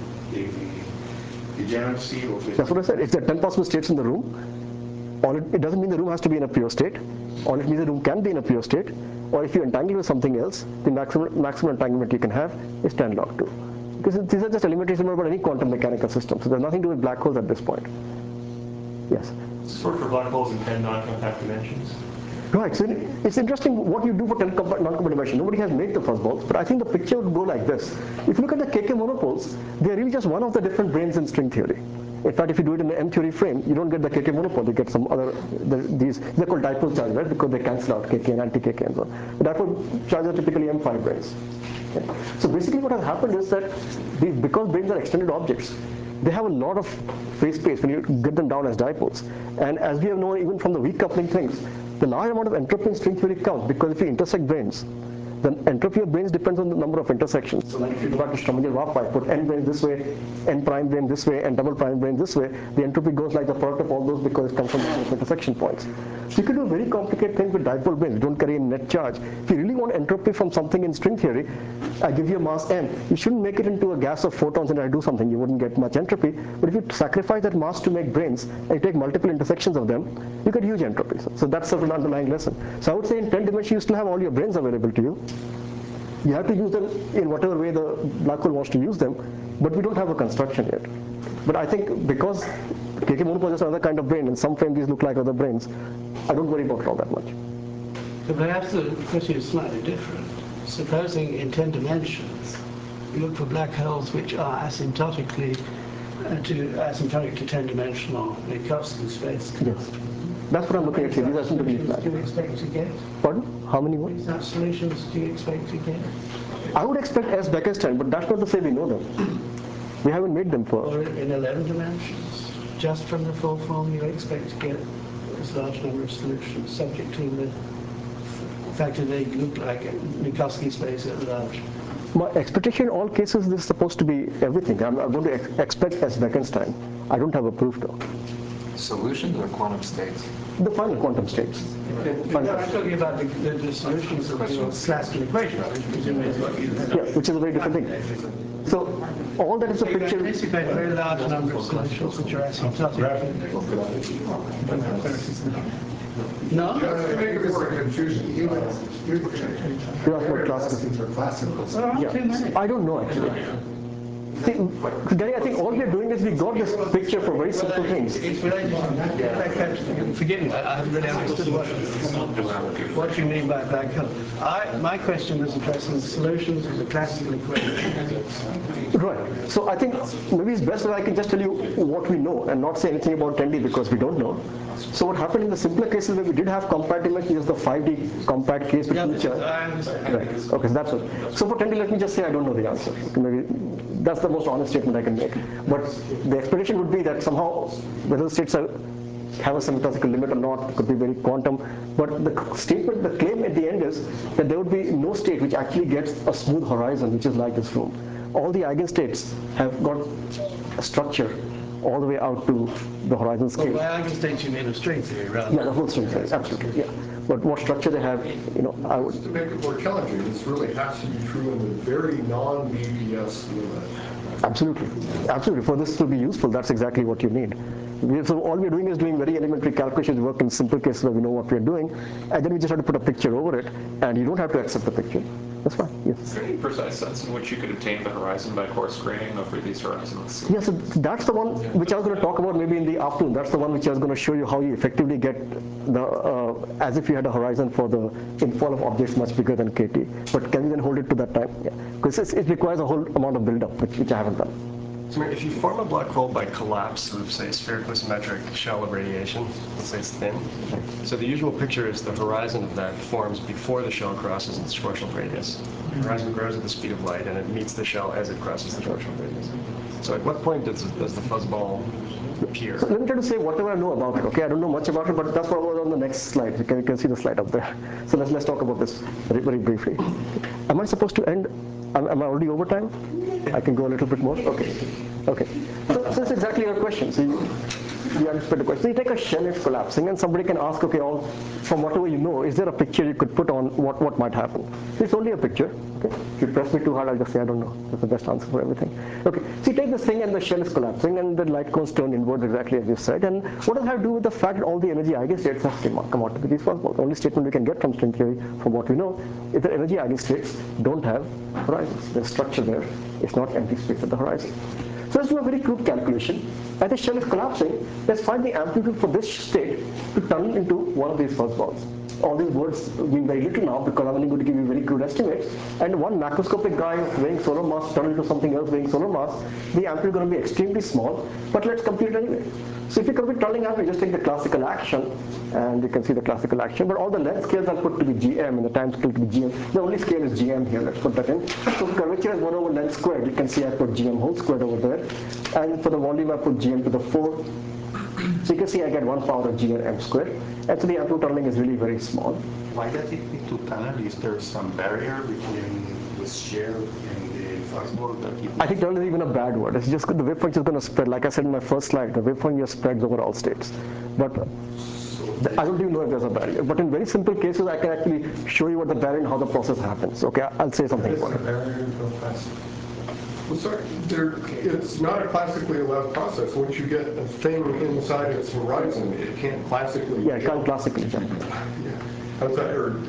the general C of it. That's what I said. If there are 10 possible states in the room, it doesn't mean the room has to be in a pure state. All it means the room can be in a pure state. Or if you entangle with something else, the maximum entanglement you can have is 10 log 2. Because these are just elementary similar about any quantum mechanical system. So there's nothing to do with black holes at this point. Yes. Sort for black holes in 10 non-compact dimensions. Right, so it's interesting what you do for non-compact dimension. Nobody has made the fuzzballs, but I think the picture would go like this. If you look at the KK monopoles, they are really just one of the different branes in string theory. In fact, if you do it in the M theory frame, you don't get the KK monopole, you get some other, they're called dipole charges, right? Because they cancel out KK and anti-KK and so on. The dipole charges are typically M5 branes. Okay. So basically what has happened is that because branes are extended objects, they have a lot of phase space when you get them down as dipoles. And as we have known even from the weak coupling things, the large amount of entropy in string theory comes because if you intersect branes, the entropy of branes depends on the number of intersections. So like if you go back to Schrödinger-Waff, put n branes this way, n prime brane this way, and double prime brane this way, the entropy goes like the product of all those because it comes from the intersection points. So you can do very complicated things with dipole branes. You don't carry a net charge. If you really want entropy from something in string theory, I give you a mass m. You shouldn't make it into a gas of photons and I do something. You wouldn't get much entropy. But if you sacrifice that mass to make branes and you take multiple intersections of them, you get huge entropy. So that's sort of an underlying lesson. So I would say in 10 dimensions you still have all your branes available to you. You have to use them in whatever way the black hole wants to use them, but we don't have a construction yet. But I think because KK monopole is another kind of brane, and some frame these look like other branes, I don't worry about it all that much. So perhaps the question is slightly different. Supposing in 10 dimensions, you look for black holes which are asymptotic to 10-dimensional Minkowski space. Yes. That's what I'm looking at here. These are asymptotically flat. Do you expect to get? Pardon? How many more? What exact solutions do you expect to get? I would expect S Bekenstein, but that's not to say we know them. We haven't made them Or for. in 11 dimensions, just from the full form, you expect to get this large number of solutions, subject to the fact that they look like a Minkowski space at large. My expectation in all cases, this is supposed to be everything. I'm going to expect S. Bekenstein. I don't have a proof though. Solutions or quantum states? The final quantum states. No, I'm talking about the solutions of your classical equation, which presumably is what you have. Yeah, which is a very different thing. So all that is a You picture. anticipate a very large number of solutions which are asymptotic. No? To make it more confusion, you asked what classical. are classical. There aren't too many. I don't know actually. See, Gary, I think all we're doing is we got this picture for very simple things. It's related to black holes. Forgive me, I haven't really understood what you mean by black hole. My question was addressing solutions of the classical equation. Right. So I think maybe it's best that I can just tell you what we know and not say anything about 10D because we don't know. So what happened in the simpler cases where we did have compact dimensions is the 5D compact case with each other. I understand. Right. Okay, so that's it. So for 10D, let me just say I don't know the answer. Okay, maybe that's the most honest statement I can make. But the expectation would be that somehow whether the states have a symmetrical limit or not, it could be very quantum. But the statement, the claim at the end is that there would be no state which actually gets a smooth horizon, which is like this room. All the eigenstates have got a structure all the way out to the horizon scale. Well, by eigenstates you mean a string theory, rather. Yeah, the whole string theory, absolutely, yeah. But what structure they have, I would... To make it more challenging, this really has to be true in the very non-BPS limit. Absolutely, absolutely. For this to be useful, that's exactly what you need. So all we're doing is doing very elementary calculations, work in simple cases where we know what we're doing, and then we just have to put a picture over it, and you don't have to accept the picture. That's fine, yes. Is there any precise sense in which you could obtain the horizon by coarse graining of reduced horizons? Yeah, so that's the one which I was going to talk about maybe in the afternoon. That's the one which I was going to show you how you effectively get the, as if you had a horizon for the infall of objects much bigger than KT. But can we then hold it to that time? Yeah, because it requires a whole amount of build-up, which I haven't done. So if you form a black hole by collapse of, say, spherical symmetric shell of radiation, let's say it's thin, so the usual picture is the horizon of that forms before the shell crosses its torsional radius. The horizon grows at the speed of light, and it meets the shell as it crosses the torsional radius. So at what point does the fuzzball appear? So let me try to say whatever I know about it, okay? I don't know much about it, but that's what was on the next slide. You can see the slide up there. So let's talk about this very, very briefly. Am I supposed to end? Am I already over time? I can go a little bit more? Okay. Okay. So that's exactly your question. So you anticipate the question. So you take a shell, it's collapsing, and somebody can ask, okay, from whatever you know, is there a picture you could put on what might happen? It's only a picture. Okay. If you press me too hard, I'll just say, I don't know. That's the best answer for everything. Okay. So you take this thing and the shell is collapsing and the light cones turn inwards exactly as you said. And what does that have to do with the fact that all the energy eigenstates have come out to be these fuzzballs? The only statement we can get from string theory, from what we know, is that energy eigenstates don't have horizons. There's structure there. It's not empty space at the horizon. So let's do a very crude calculation. As the shell is collapsing, let's find the amplitude for this state to turn into one of these fuzzballs. All these words mean very little now because I'm only going to give you very crude estimates. And one macroscopic guy weighing solar mass turned into something else weighing solar mass, the amplitude is going to be extremely small, but let's compute it anyway. So if you compute tunneling amplitude, just take the classical action, and you can see the classical action, but all the length scales are put to be GM and the time scale to be GM. The only scale is GM here, let's put that in. So curvature is 1 over length squared. You can see I put GM whole squared over there. And for the volume, I put GM to the 4. So you can see I get 1 power of G and M squared. And so the amplitude tunneling is really very small. Why does it need to tunnel? Is there some barrier between the shell and the fuzzball that it... I think tunnel is even a bad word. It's just the wave function is going to spread. Like I said in my first slide, the wave function just spreads over all states. But I don't even know if there's a barrier. But in very simple cases, I can actually show you what the barrier and how the process happens. Okay, I'll say something about it. Well, sorry, it's not a classically allowed process. Once you get a thing inside its horizon, it can't classically... Yeah, it can't classically jump. Yeah. How's that? Or,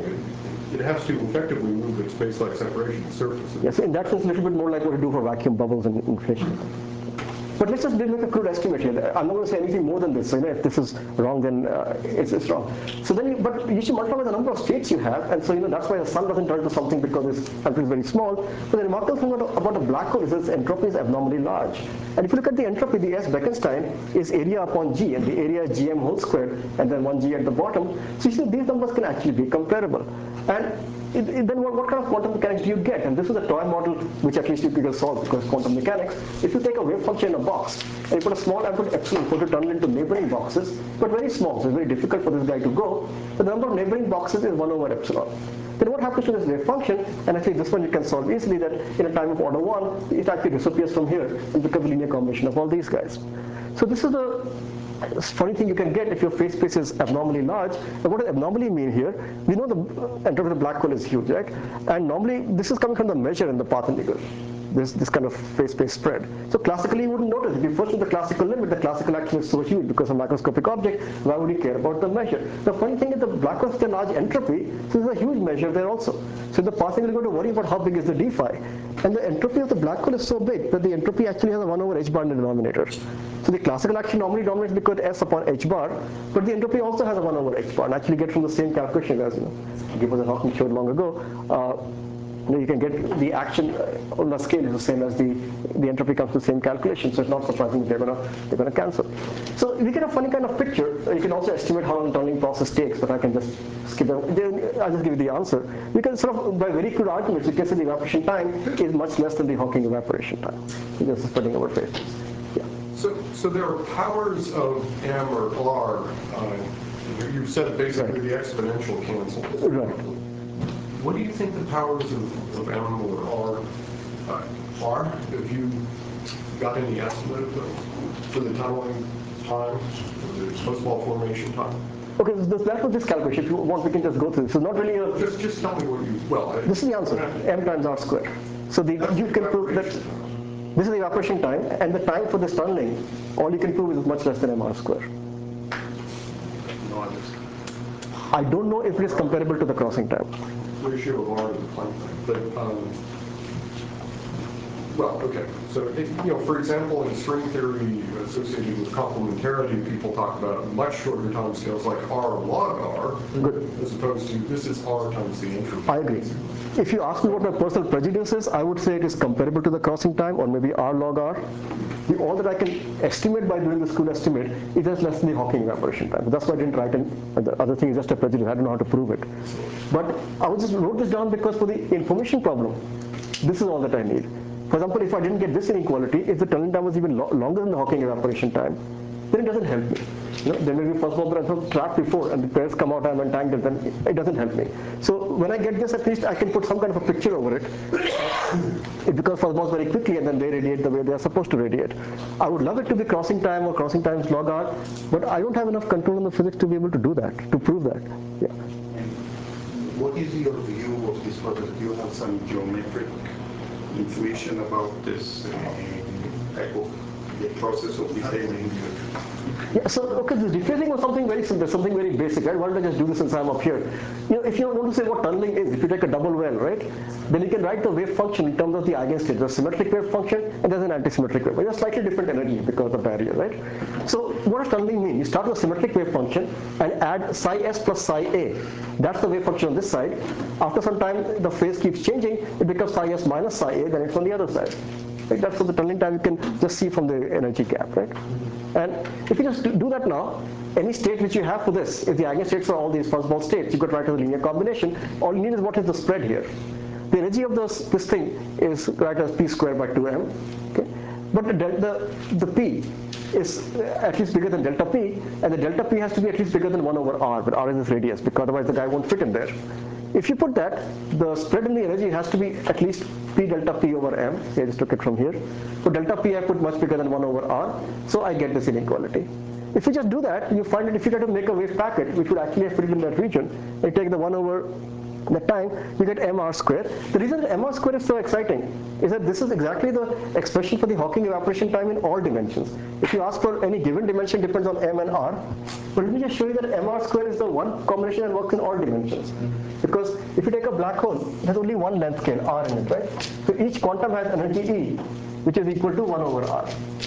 it has to effectively move its space-like separation surfaces. Yes, in that sense, a little bit more like what we do for vacuum bubbles and inflation. But let's just make a crude estimate here. I'm not going to say anything more than this. So, if this is wrong, then it's wrong. So then, but you should multiply by the number of states you have, and so that's why the sun doesn't turn to something because this entropy is very small. But the remarkable thing about a black hole is its entropy is abnormally large. And if you look at the entropy, the S Bekenstein is area upon G, and the area is Gm whole squared, and then 1G at the bottom. So you see, these numbers can actually be comparable. And then what kind of quantum mechanics do you get? And this is a toy model which at least you can solve because quantum mechanics. If you take a wave function in a box and you put a small amplitude epsilon for it to tunnel into neighboring boxes, but very small, so it's very difficult for this guy to go. The number of neighboring boxes is 1 over epsilon. Then what happens to this wave function? And actually this one you can solve easily, that in a time of order 1, it actually disappears from here and becomes a linear combination of all these guys. So this is the funny thing you can get if your phase space is abnormally large. And what does abnormally mean here? We know the entropy of the black hole is huge, right? And normally this is coming from the measure in the path integral. This kind of phase space spread. So classically you wouldn't notice. If you first do the classical limit, the classical action is so huge because of macroscopic object, why would you care about the measure? The funny thing is the black hole has such a large entropy, so there's a huge measure there also. So in the path integral, you're going to worry about how big is the d phi. And the entropy of the black hole is so big that the entropy actually has a 1 over h bar in the denominator. So the classical action normally dominates because S upon h bar, but the entropy also has a 1 over h bar, and actually get from the same calculation as Gibbons and Hawking showed long ago. You can get the action on the scale is the same as the entropy comes to the same calculation, so it's not surprising that they're gonna cancel. So we get a funny kind of picture. You can also estimate how long the tunneling process takes, but I can just skip it. I'll just give you the answer. You can sort of, by very crude arguments, you can say the evaporation time is much less than the Hawking evaporation time. This is spreading over phase. Yeah. So there are powers of M or R. You said basically the exponential cancels. Right. What do you think the powers of M or R are? Have you got any estimate of those for the tunneling time, or the post-ball formation time? Okay, that was this calculation. If you want, we can just go through. So not really a... Just tell me what you... This is the answer, M times R squared. So you can prove that this is the evaporation time, and the time for this tunneling, all you can prove is much less than M R squared. No, I don't know if it is comparable to the crossing time. Ratio of R to the Planck thing, but well, okay. So, for example, in string theory associated with complementarity, people talk about much shorter time scales like R log R, Good. As opposed to this is R times the entropy. I agree. If you ask me what my personal prejudice is, I would say it is comparable to the crossing time, or maybe R log R. All that I can estimate by doing this crude estimate is just less than the Hawking evaporation time. That's why I didn't write it. The other thing is just a prejudice. I don't know how to prove it. But I just wrote this down because for the information problem, this is all that I need. For example, if I didn't get this inequality, if the tunneling time was even longer than the Hawking evaporation time, then it doesn't help me. There may be first of all that I'm trapped before and the pairs come out and I'm entangled, then it doesn't help me. So when I get this, at least I can put some kind of a picture over it. It becomes first balls very quickly and then they radiate the way they are supposed to radiate. I would love it to be crossing time or crossing times log R, but I don't have enough control on the physics to be able to do that, to prove that. Yeah. What is your view of this project? Do you have some geometric intuition about this type of the process of disabling? Yeah, so okay, this dephasing was something very simple, something very basic, right? Why don't I just do this since I'm up here? If you want to say what tunneling is, if you take a double well, right, then you can write the wave function in terms of the eigenstate. There's a symmetric wave function and there's an antisymmetric wave. But there's slightly different energy because of the barrier, right? So what does tunneling mean? You start with a symmetric wave function and add psi s plus psi a. That's the wave function on this side. After some time, the phase keeps changing. It becomes psi s minus psi a. Then it's on the other side. Right? That's what the tunneling time you can just see from the energy gap, right? And if you just do that now, any state which you have for this, if the eigenstates are all these first ball states, you could write as a linear combination. All you need is what is the spread here. The energy of this thing is write as p squared by 2m. Okay? But the p is at least bigger than delta p, and the delta p has to be at least bigger than 1 over r, but r is this radius, because otherwise the guy won't fit in there. If you put that, the spread in the energy has to be at least p delta p over m. I just took it from here. For delta p, I put much bigger than 1 over r, so I get this inequality. If you just do that, you find that if you try to make a wave packet, which would actually have fitted in that region, and you take the 1 over that time, you get mr squared. The reason that mr squared is so exciting is that this is exactly the expression for the Hawking evaporation time in all dimensions. If you ask for any given dimension, depends on m and r. But let me just show you that mr squared is the one combination that works in all dimensions. Because if you take a black hole, it has only one length scale, r in it, right? So each quantum has energy E, which is equal to 1 over r.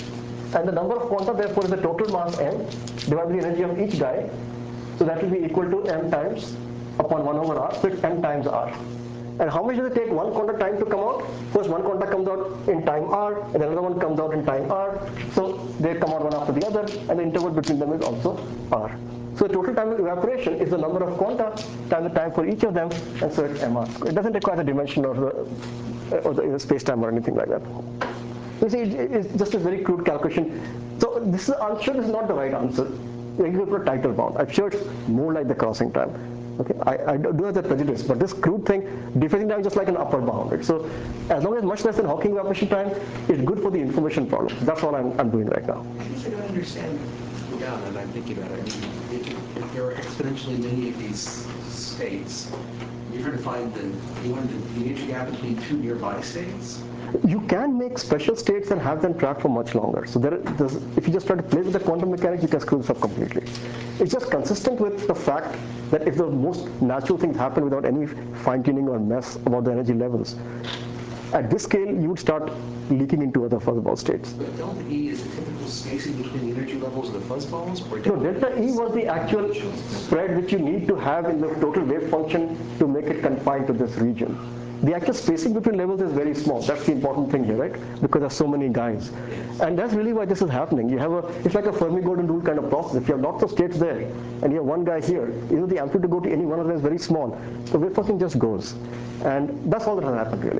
And the number of quanta, therefore, is the total mass m divided by the energy of each guy. So that will be equal to m times upon 1 over r, so it's m times r. And how much does it take one quanta time to come out? First one quanta comes out in time r, and another one comes out in time r. So they come out one after the other, and the interval between them is also r. So the total time of evaporation is the number of quanta times the time for each of them, and so it's mr. It doesn't require the dimension or the space-time or anything like that. You see, it's just a very crude calculation. So this is, I'm sure this is not the right answer. You can put a title bound. I'm sure it's more like the crossing time. Okay, I do have that prejudice, but this crude thing, diffusing time is just like an upper bound. Right? So as long as much less than Hawking evaporation time, it's good for the information problem. That's all I'm doing right now. I guess I don't understand. Yeah, and I'm thinking about it. I mean, if there are exponentially many of these states, you're going to find the energy gap between two nearby states. You can make special states and have them track for much longer. So if you just try to play with the quantum mechanics, you can screw this up completely. It's just consistent with the fact that if the most natural things happen without any fine-tuning or mess about the energy levels, at this scale, you would start leaking into other fuzzball states. But delta E is the typical spacing between the energy levels of the fuzzballs? Or No, delta E was the actual spread which you need to have in the total wave function to make it confined to this region. The actual spacing between levels is very small. That's the important thing here, right? Because there's so many guys. And that's really why this is happening. It's like a Fermi-Golden rule kind of process. If you have lots of states there, and you have one guy here, the amplitude to go to any one of them is very small. The wave function just goes. And that's all that has happened, really.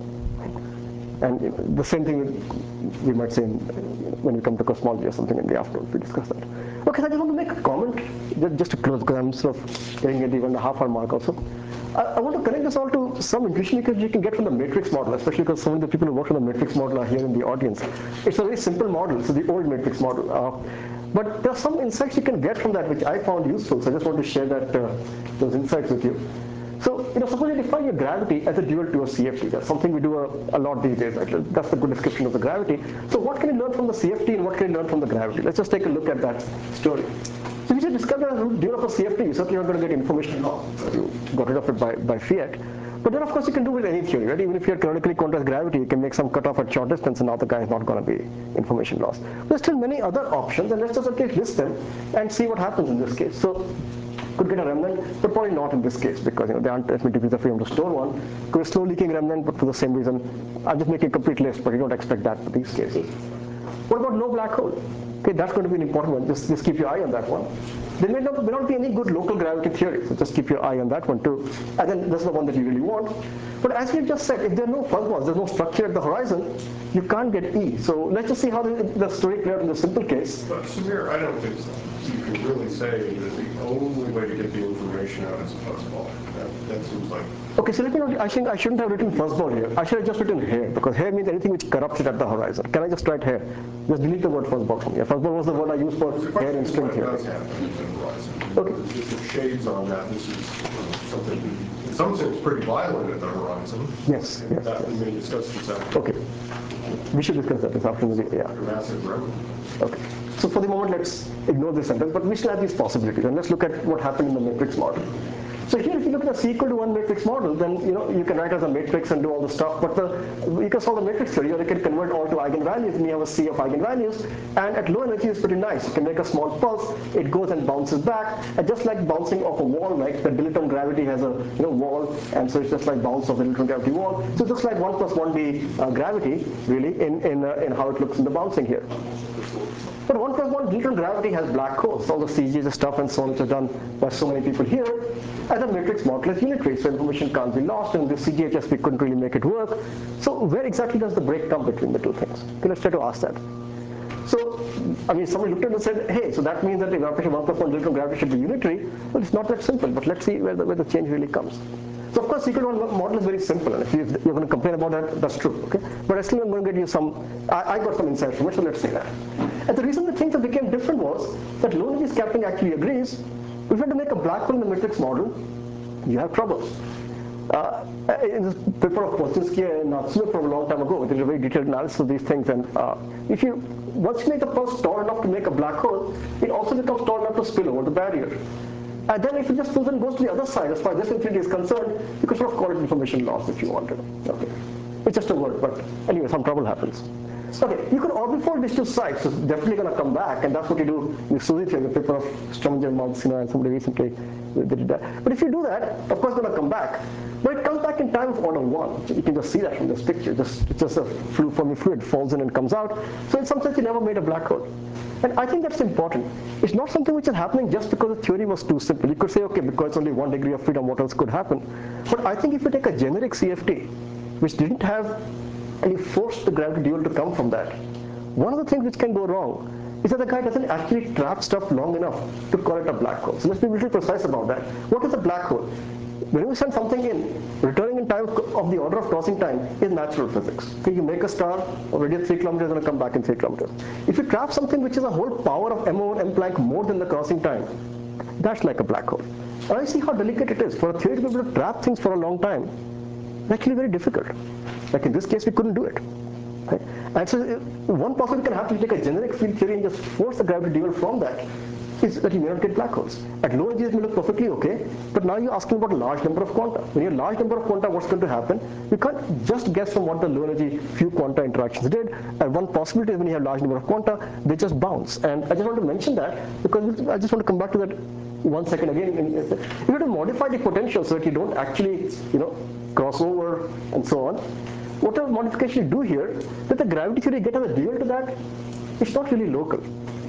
And the same thing we might say when we come to cosmology or something in the afternoon, we discuss that. Okay, so I just want to make a comment, just to close, because I'm sort of getting at even the half-hour mark also. I want to connect this all to some intuition you can get from the matrix model, especially because some of the people who work on the matrix model are here in the audience. It's a very simple model, so the old matrix model. But there are some insights you can get from that which I found useful, so I just want to share those insights with you. So, suppose you define your gravity as a dual to a CFT. That's something we do a lot these days, right? That's a good description of the gravity. So what can you learn from the CFT and what can you learn from the gravity? Let's just take a look at that story. So if you discover a dual of a CFT, you're certainly not going to get information at all. You got rid of it by fiat. But then, of course, you can do with any theory, right? Even if you have theoretically quantized gravity, you can make some cutoff at short distance, and now the guy is not going to be information loss. There's still many other options, and let's just at least list them and see what happens in this case. So, could get a remnant, but probably not in this case because there aren't as many degrees of freedom to store one. Could be slow leaking remnant, but for the same reason, I'm just making a complete list, but you don't expect that for these cases. What about no black hole? Okay, that's going to be an important one. Just keep your eye on that one. There may not be any good local gravity theory, so just keep your eye on that one too. And then this is the one that you really want. But as we just said, if there are no fuzzballs, there's no structure at the horizon, you can't get E. So let's just see how the story played out in the simple case. But Samir, I don't think so. You can really say that the only way to get the information out is a fuzzball. That seems like... Okay, so let me not, I think I shouldn't have written fuzzball here. I should have just written hair, because hair means anything which corrupts it at the horizon. Can I just write hair? Just delete the word fuzzball from here. Fuzzball was the word I used for hair in string theory. Okay. There's shades on that. This is something, in some sense, pretty violent at the horizon. Yes, yes. That we may discuss this afternoon. Okay. We should discuss that this afternoon, yeah. Massive remnant. Okay. So for the moment, let's ignore this sentence, but we still have these possibilities, and let's look at what happened in the matrix model. So here, if you look at a C equal to 1 matrix model, then you can write as a matrix and do all the stuff, but you can solve the matrix theory, or you can convert all to eigenvalues, and you have a sea of eigenvalues, and at low energy it's pretty nice. You can make a small pulse, it goes and bounces back, and just like bouncing off a wall, like the dilaton gravity has a wall, and so it's just like bounce of the dilaton gravity wall. So just like 1 plus 1d gravity, really, in how it looks in the bouncing here. But 1 plus 1 dilaton gravity has black holes, all the CGs stuff and so on, which are done by so many people here. And the matrix model is unitary, so information can't be lost, and the CGHS we couldn't really make it work. So where exactly does the break come between the two things? Okay, let's try to ask that. So, somebody looked at it and said, hey, so that means that the evaporation 1 plus 1 dilaton gravity should be unitary. Well, it's not that simple, but let's see where the change really comes. So of course, C-equal-1 model is very simple, and if you're going to complain about that, that's true, okay? But I still am going to get you some, I got some insights from it, so let's see that. And the reason the things that became different was that low energy scattering actually agrees. If you had to make a black hole in the matrix model, you have trouble. In this paper of Polchinski and Natsume from a long time ago, there's a very detailed analysis of these things, and once you make the pulse tall enough to make a black hole, it also becomes tall enough to spill over the barrier. And then if it just spills and goes to the other side, as far as this infinity is concerned, you could sort of call it information loss if you wanted. Okay. It's just a word, but anyway, some trouble happens. Okay, you could orbifold these two sides, so it's definitely going to come back, and that's what you do in SUSY theory, the paper of Strominger, Malmsina, and somebody recently did that. But if you do that, of course it's going to come back. But it comes back in time of order 1. You can just see that from this picture. It's just a Fermi fluid falls in and comes out. So in some sense, you never made a black hole. And I think that's important. It's not something which is happening just because the theory was too simple. You could say, okay, because it's only 1 degree of freedom, what else could happen? But I think if you take a generic CFT, which didn't have any force the gravity dual to come from that, one of the things which can go wrong is that the guy doesn't actually trap stuff long enough to call it a black hole. So let's be a little precise about that. What is a black hole? When you send something in, returning in time of the order of crossing time is natural physics. Okay, you make a star, already at 3 kilometers, going to come back in 3 kilometers. If you trap something which is a whole power of m over m Planck more than the crossing time, that's like a black hole. And I see how delicate it is. For a theory to be able to trap things for a long time, it's actually very difficult. Like in this case, we couldn't do it. Okay? And so one possibility can happen to take a generic field theory and just force the gravity dual from that, is that you may not get black holes. At low energies, it may look perfectly okay, but now you're asking about a large number of quanta. When you have a large number of quanta, what's going to happen? You can't just guess from what the low energy few quanta interactions did. And one possibility is when you have a large number of quanta, they just bounce. And I just want to mention that because I just want to come back to that 1 second again. You have to modify the potential so that you don't actually, cross over and so on. Whatever modification you do here, that the gravity theory get as a dual to that, it's not really local.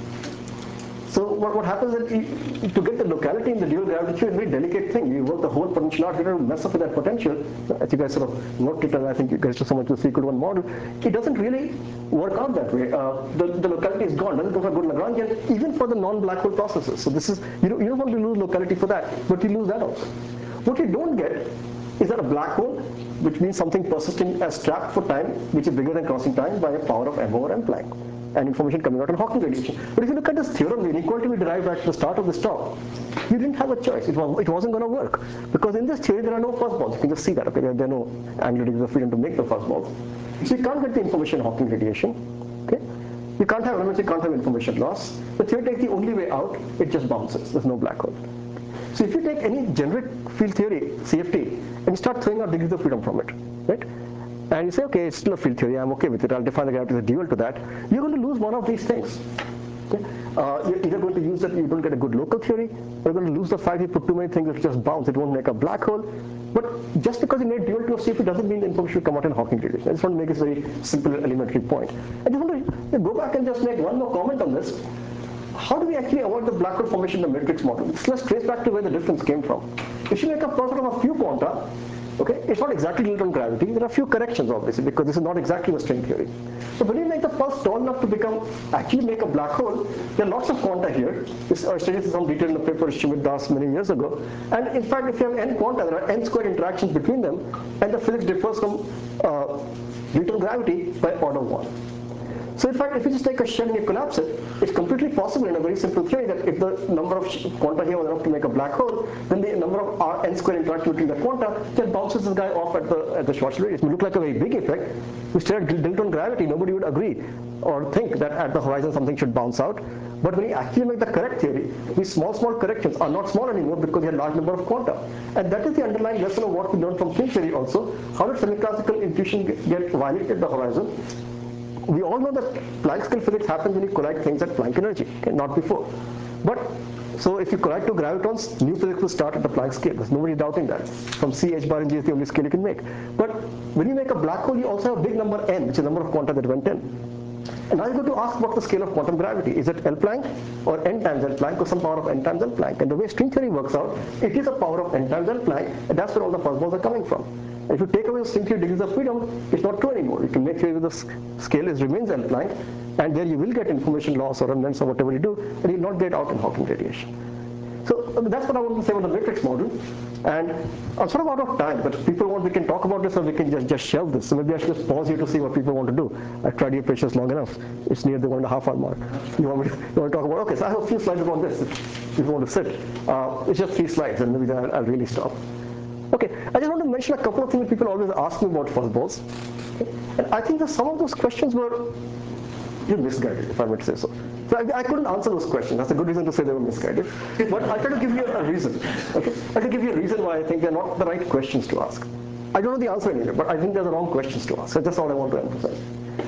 So what happens is to get the locality in the dual gravity theory is a very delicate thing. You work the whole potential out, you don't mess up with that potential. As you guys sort of worked it, and I think you guys just so much the 3-1 model, it doesn't really work out that way. The locality is gone, doesn't come from good Lagrangian, even for the non-black hole processes. So this is, you don't want to lose locality for that, but you lose that also. What you don't get is that a black hole, which means something persisting as trapped for time, which is bigger than crossing time by a power of m over m Planck, and information coming out in Hawking radiation. But if you look at this theorem, the inequality we derived at the start of this talk, you didn't have a choice. It wasn't going to work. Because in this theory, there are no fuzzballs. You can just see that. Okay, there are no angular degrees of freedom to make the fuzzballs. So you can't get the information Hawking radiation. Okay? You can't have elements, you can't have information loss. The theory takes the only way out, it just bounces. There's no black hole. So if you take any generic field theory, CFT, and you start throwing out degrees of freedom from it, right? And you say, okay, it's still a field theory, I'm okay with it, I'll define the gravity as a dual to that, you're going to lose one of these things. Okay? You're either going to use that, you don't get a good local theory, or you're going to lose the fact you put too many things that just bounce, it won't make a black hole. But just because you made dual to a CFT doesn't mean the information will come out in Hawking radiation. I just want to make this very simple elementary point. I just want to go back and just make one more comment on this. How do we actually avoid the black hole formation in the matrix model? Let's trace back to where the difference came from. If you make a process of a few quanta, okay, it's not exactly built on gravity. There are a few corrections, obviously, because this is not exactly the string theory. So when you make the pulse tall enough to actually make a black hole, there are lots of quanta here. I studied this in detail in the paper of Sumit Das many years ago. And in fact, if you have n quanta, there are n squared interactions between them, and the physics differs from Newton gravity by order 1. So in fact, if you just take a shell and you collapse it, it's completely possible in a very simple theory that if the number of quanta here was enough to make a black hole, then the number of n squared interaction between the quanta just bounces this guy off at the Schwarzschild radius. It may look like a very big effect. If you had built on gravity, nobody would agree or think that at the horizon something should bounce out. But when you actually make the correct theory, these small corrections are not small anymore because you have a large number of quanta. And that is the underlying lesson of what we learned from string theory also. How does semi-classical intuition get violated at the horizon? We all know that Planck scale physics happens when you collide things at Planck energy, okay, not before. But, so if you collide two gravitons, new physics will start at the Planck scale. There's nobody doubting that. From C, h bar, and g is the only scale you can make. But when you make a black hole, you also have a big number n, which is the number of quanta that went in. And now you're going to ask what's the scale of quantum gravity. Is it L Planck or n times L Planck or some power of n times L Planck? And the way string theory works out, it is a power of n times L Planck, and that's where all the fuzzballs are coming from. If you take away the string theory degrees of freedom, it's not true anymore. You can make sure that the scale remains L Planck, and there you will get information loss or remnants or whatever you do, and you'll not get out in Hawking radiation. So that's what I want to say about the matrix model. And I'm sort of out of time, but if people want, we can talk about this or we can just shelve this. So maybe I should just pause here to see what people want to do. I've tried your patience long enough. It's near the 1.5 hour mark. You want to talk about, okay, so I have a few slides about this if you want to sit. It's just 3 slides, and maybe then I'll really stop. Okay, I just want to mention a couple of things that people always ask me about fuzzballs. Okay? And I think that some of those questions were misguided, if I might say so. So I couldn't answer those questions. That's a good reason to say they were misguided. But I'll try to give you a reason. Okay? I'll try to give you a reason why I think they're not the right questions to ask. I don't know the answer anyway, but I think they're the wrong questions to ask. So that's all I want to emphasize. So this is one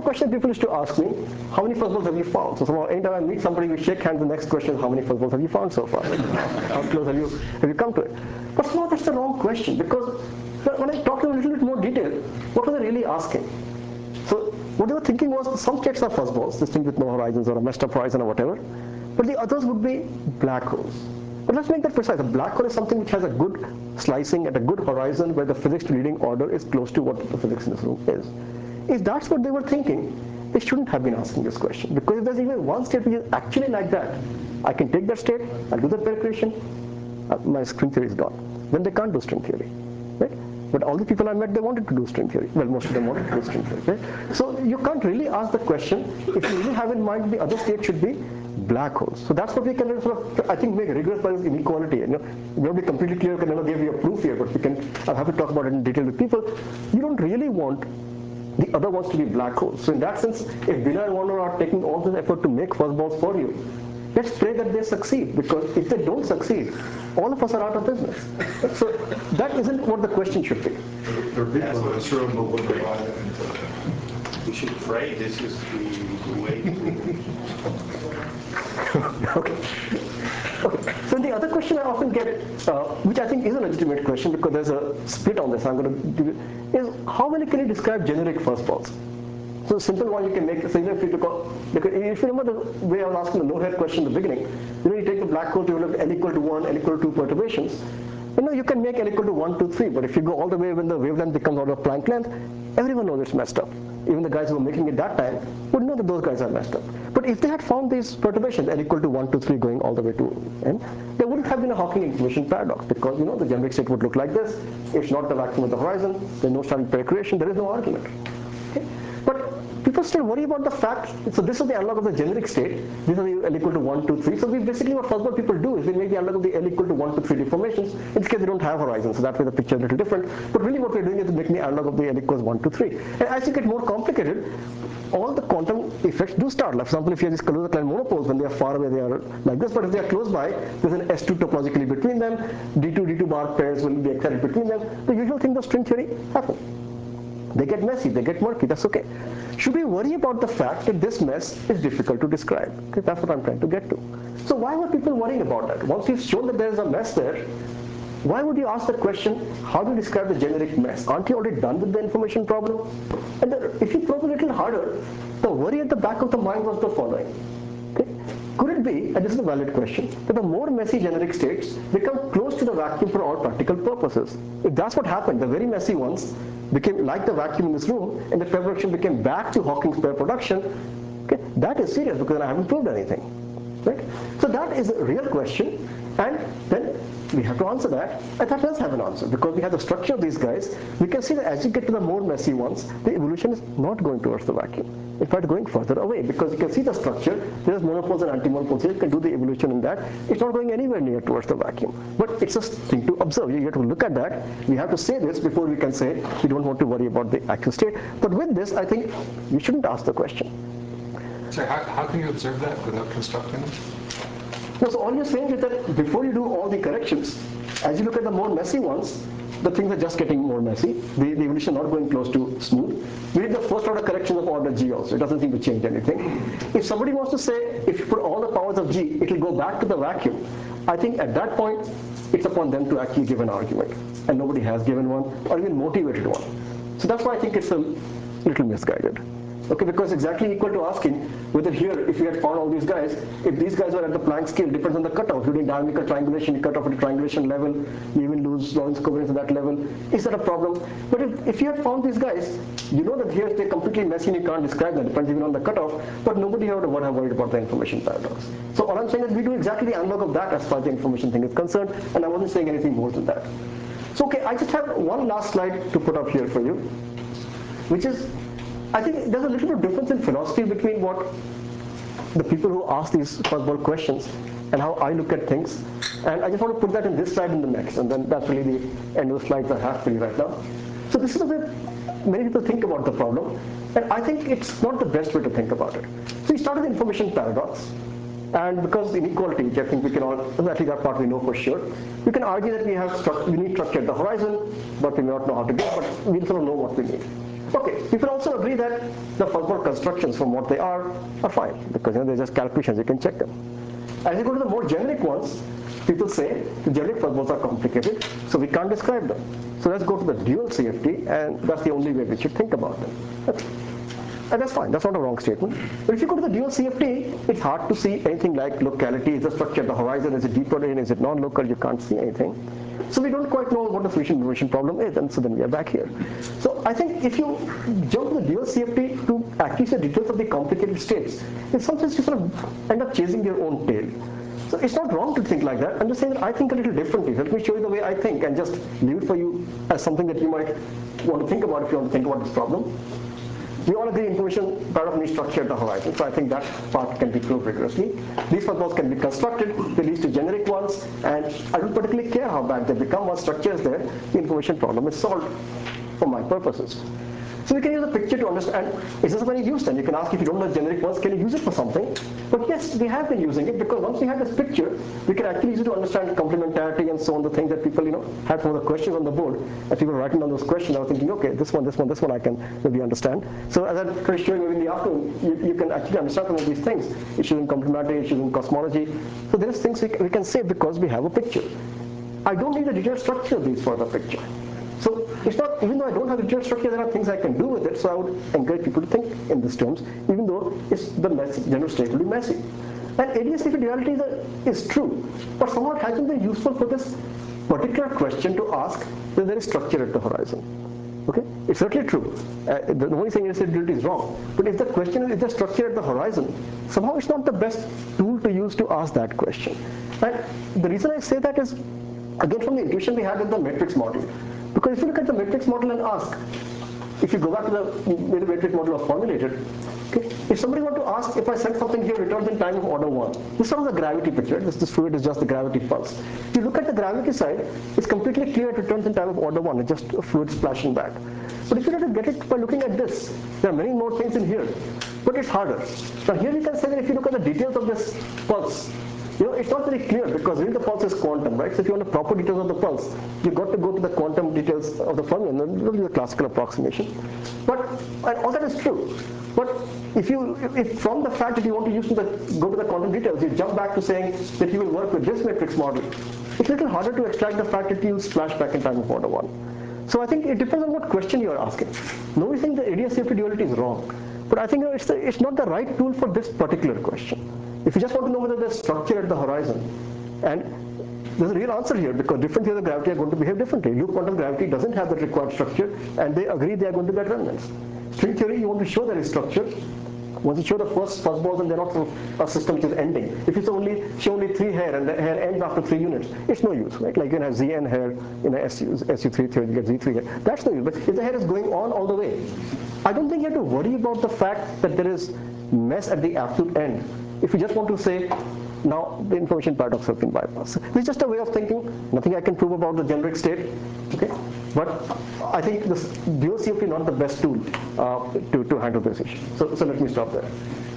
common question people used to ask me, how many fuzzballs have you found? So anytime I meet somebody, we shake hands, the next question is, how many fuzzballs have you found so far? How close have you come to it? But somehow that's the wrong question, because when I talk in a little bit more detail, what were they really asking? So what they were thinking was, some states are fuzzballs, this thing with no horizons or a messed up horizon or whatever, but the others would be black holes. But let's make that precise. A black hole is something which has a good slicing at a good horizon where the physics to leading order is close to what the physics in this room is. If that's what they were thinking, they shouldn't have been asking this question, because if there's even one state which is actually like that, I can take that state, I'll do the pair creation, my string theory is gone. Then they can't do string theory, right? But all the people I met, they wanted to do string theory. Well, most of them wanted to do string theory, right? So you can't really ask the question if you really have in mind the other state should be black holes. So that's what we can sort of, I think, make rigorous by this inequality. You know, we won't be completely clear, can never give you a proof here, but we can, I'll have to talk about it in detail with people. You don't really want the other ones to be black holes. So in that sense, if Bina and Warner are taking all this effort to make fuzzballs for you, let's pray that they succeed, because if they don't succeed, all of us are out of business. So that isn't what the question should be. There are people in this room who would buy that. We should pray this is the way to... Okay. So the other question I often get, which I think is a legitimate question because there's a split on this, I'm going to give you, is how well can you describe generic fuzzballs? So a simple one you can make, so even if you took, if you remember the way I was asking the no-head question in the beginning, you take the black hole, you have L equal to 1, L equal to 2 perturbations. You can make L equal to 1, 2, 3, but if you go all the way when the wavelength becomes out of Planck length, everyone knows it's messed up. Even the guys who were making it that time would know that those guys are messed up. But if they had found these perturbations, L equal to 1, 2, 3 going all the way to n, there wouldn't have been a Hawking information paradox, because the generic state would look like this. It's not the vacuum of the horizon, there's no standard pair creation, there is no argument. Okay? But people still worry about the fact, so this is the analog of the generic state, these are the L equal to 1, 2, 3. So we basically, what fuzzball people do is they make the analog of the L equal to 1, 2, 3 deformations. In this case they don't have horizons, so that way the picture is a little different. But really what we're doing is making the analog of the L equals 1, 2, 3. And as you get more complicated, all the quantum effects do start. Like for example, if you have these Kaluza-Klein monopoles, when they are far away, they are like this, but if they are close by, there's an S2 topologically between them, D2 bar pairs will be excited between them. The usual thing of string theory happens. They get messy, they get murky, that's okay. Should we worry about the fact that this mess is difficult to describe? Okay, that's what I'm trying to get to. So why were people worrying about that? Once you've shown that there's a mess there, why would you ask the question, how do you describe the generic mess? Aren't you already done with the information problem? And if you probe a little harder, the worry at the back of the mind was the following. Okay? Could it be, and this is a valid question, that the more messy generic states become close to the vacuum for all practical purposes? If that's what happened, the very messy ones became like the vacuum in this room, and the pair production became back to Hawking's pair production, okay, that is serious because I haven't proved anything. Right? So that is a real question, and then we have to answer that, and that does have an answer, because we have the structure of these guys. We can see that as you get to the more messy ones, the evolution is not going towards the vacuum. In fact, going further away, because you can see the structure, there's monopoles and antimonopoles here, you can do the evolution in that. It's not going anywhere near towards the vacuum. But it's a thing to observe. You have to look at that. We have to say this before we can say we don't want to worry about the actual state. But with this, I think we shouldn't ask the question. So how can you observe that without constructing it? No, so all you're saying is that before you do all the corrections, as you look at the more messy ones, the things are just getting more messy. The evolution not going close to smooth. We did the first order corrections of order G also. It doesn't seem to change anything. If somebody wants to say, if you put all the powers of G, it will go back to the vacuum, I think at that point, it's upon them to actually give an argument. And nobody has given one, or even motivated one. So that's why I think it's a little misguided. Okay, because exactly equal to asking whether here, if you had found all these guys, if these guys were at the Planck scale, depends on the cutoff. If you're doing dynamical triangulation, you cut off at the triangulation level, you even lose Lorentz covariance at that level. Is that a problem? But if you had found these guys, you know that here they're completely messy and you can't describe them, depends even on the cutoff, but nobody would have worried about the information paradox. So all I'm saying is we do exactly the analog of that as far as the information thing is concerned, and I wasn't saying anything more than that. So okay, I just have one last slide to put up here for you, which is, I think there's a little bit of difference in philosophy between what the people who ask these fuzzball questions and how I look at things. And I just want to put that in this slide and the next, and then that's really the end of the slides I have for you right now. So this is the way many people think about the problem, and I think it's not the best way to think about it. So we started the information paradox, and because inequality, which I think we can all, at least that part we know for sure, we can argue that we need structure at the horizon, but we may not know how to get it, but we sort of know what we need. Okay, people also agree that the fuzzball constructions from what they are fine because they're just calculations, you can check them. As you go to the more generic ones, people say the generic fuzzballs are complicated, so we can't describe them. So let's go to the dual CFD, and that's the only way we should think about them. Okay. And that's fine, that's not a wrong statement. But if you go to the dual CFD, it's hard to see anything like locality, is the structure at the horizon, is it deeper in, is it non-local, you can't see anything. So we don't quite know what the solution information problem is, and so then we are back here. So I think if you jump to the dual CFD to actually see the details of the complicated states, in some sense you sort of end up chasing your own tail. So it's not wrong to think like that. I'm just saying that I think a little differently. Let me show you the way I think and just leave it for you as something that you might want to think about if you want to think about this problem. We all agree information part of any structure at the horizon, so I think that part can be proved rigorously. These fuzzballs can be constructed, they lead to generic ones, and I don't particularly care how bad they become. Once structure is there, the information problem is solved for my purposes. So we can use a picture to understand, is this of any use then? You can ask, if you don't know generic ones, can you use it for something? But yes, we have been using it, because once we have this picture, we can actually use it to understand complementarity and so on, the things that people had some of the questions on the board. And people writing down those questions, I was thinking, okay, this one I can maybe understand. So as I tried showing you in the afternoon, you can actually understand some of these things, issues in complementarity, issues in cosmology. So there is things we can say because we have a picture. I don't need the detailed structure of these for the picture. So it's not, even though I don't have a detailed structure, there are things I can do with it, so I would encourage people to think in these terms, even though the general state will be messy. And ADS-CFD duality is true, but somehow it hasn't been useful for this particular question to ask that there is structure at the horizon. Okay? It's certainly true. The only thing ADS-CFD duality is wrong. But if the question is, is there structure at the horizon, somehow it's not the best tool to use to ask that question. And the reason I say that is, again, from the intuition we had with the matrix model. Because if you look at the matrix model and ask, if you go back to the way the matrix model was formulated, okay, if somebody were to ask, if I send something here, returns in time of order 1, this is sort of the gravity picture, this fluid is just the gravity pulse. If you look at the gravity side, it's completely clear it returns in time of order 1, it's just a fluid splashing back. But if you were to get it by looking at this, there are many more things in here, but it's harder. Now here you can say that if you look at the details of this pulse, it's not very clear, because really the pulse is quantum, right? So if you want the proper details of the pulse, you've got to go to the quantum details of the fermion, and that will be the classical approximation. But all that is true. But if from the fact that you want to go to the quantum details, you jump back to saying that you will work with this matrix model, it's a little harder to extract the fact that you'll splash back in time of order 1. So I think it depends on what question you're asking. Nobody thinks the ADS-CFD duality is wrong, but I think it's not the right tool for this particular question. If you just want to know whether there's structure at the horizon, and there's a real answer here, because different theories of gravity are going to behave differently. Loop quantum gravity doesn't have the required structure, and they agree they are going to get remnants. String theory, you want to show there is structure. Once you show the first fuzzballs, and they're not a system which is ending. If it's show only 3 hair, and the hair ends after 3 units, it's no use, right? Like you can have Zn hair in a SU3 theory, you get Z3 hair. That's no use. But if the hair is going on all the way, I don't think you have to worry about the fact that there is mess at the absolute end. If you just want to say, now the information paradox has been bypassed. This is just a way of thinking, nothing I can prove about the generic state, okay? But I think this dual CFD is not the best tool to handle this issue. So let me stop there.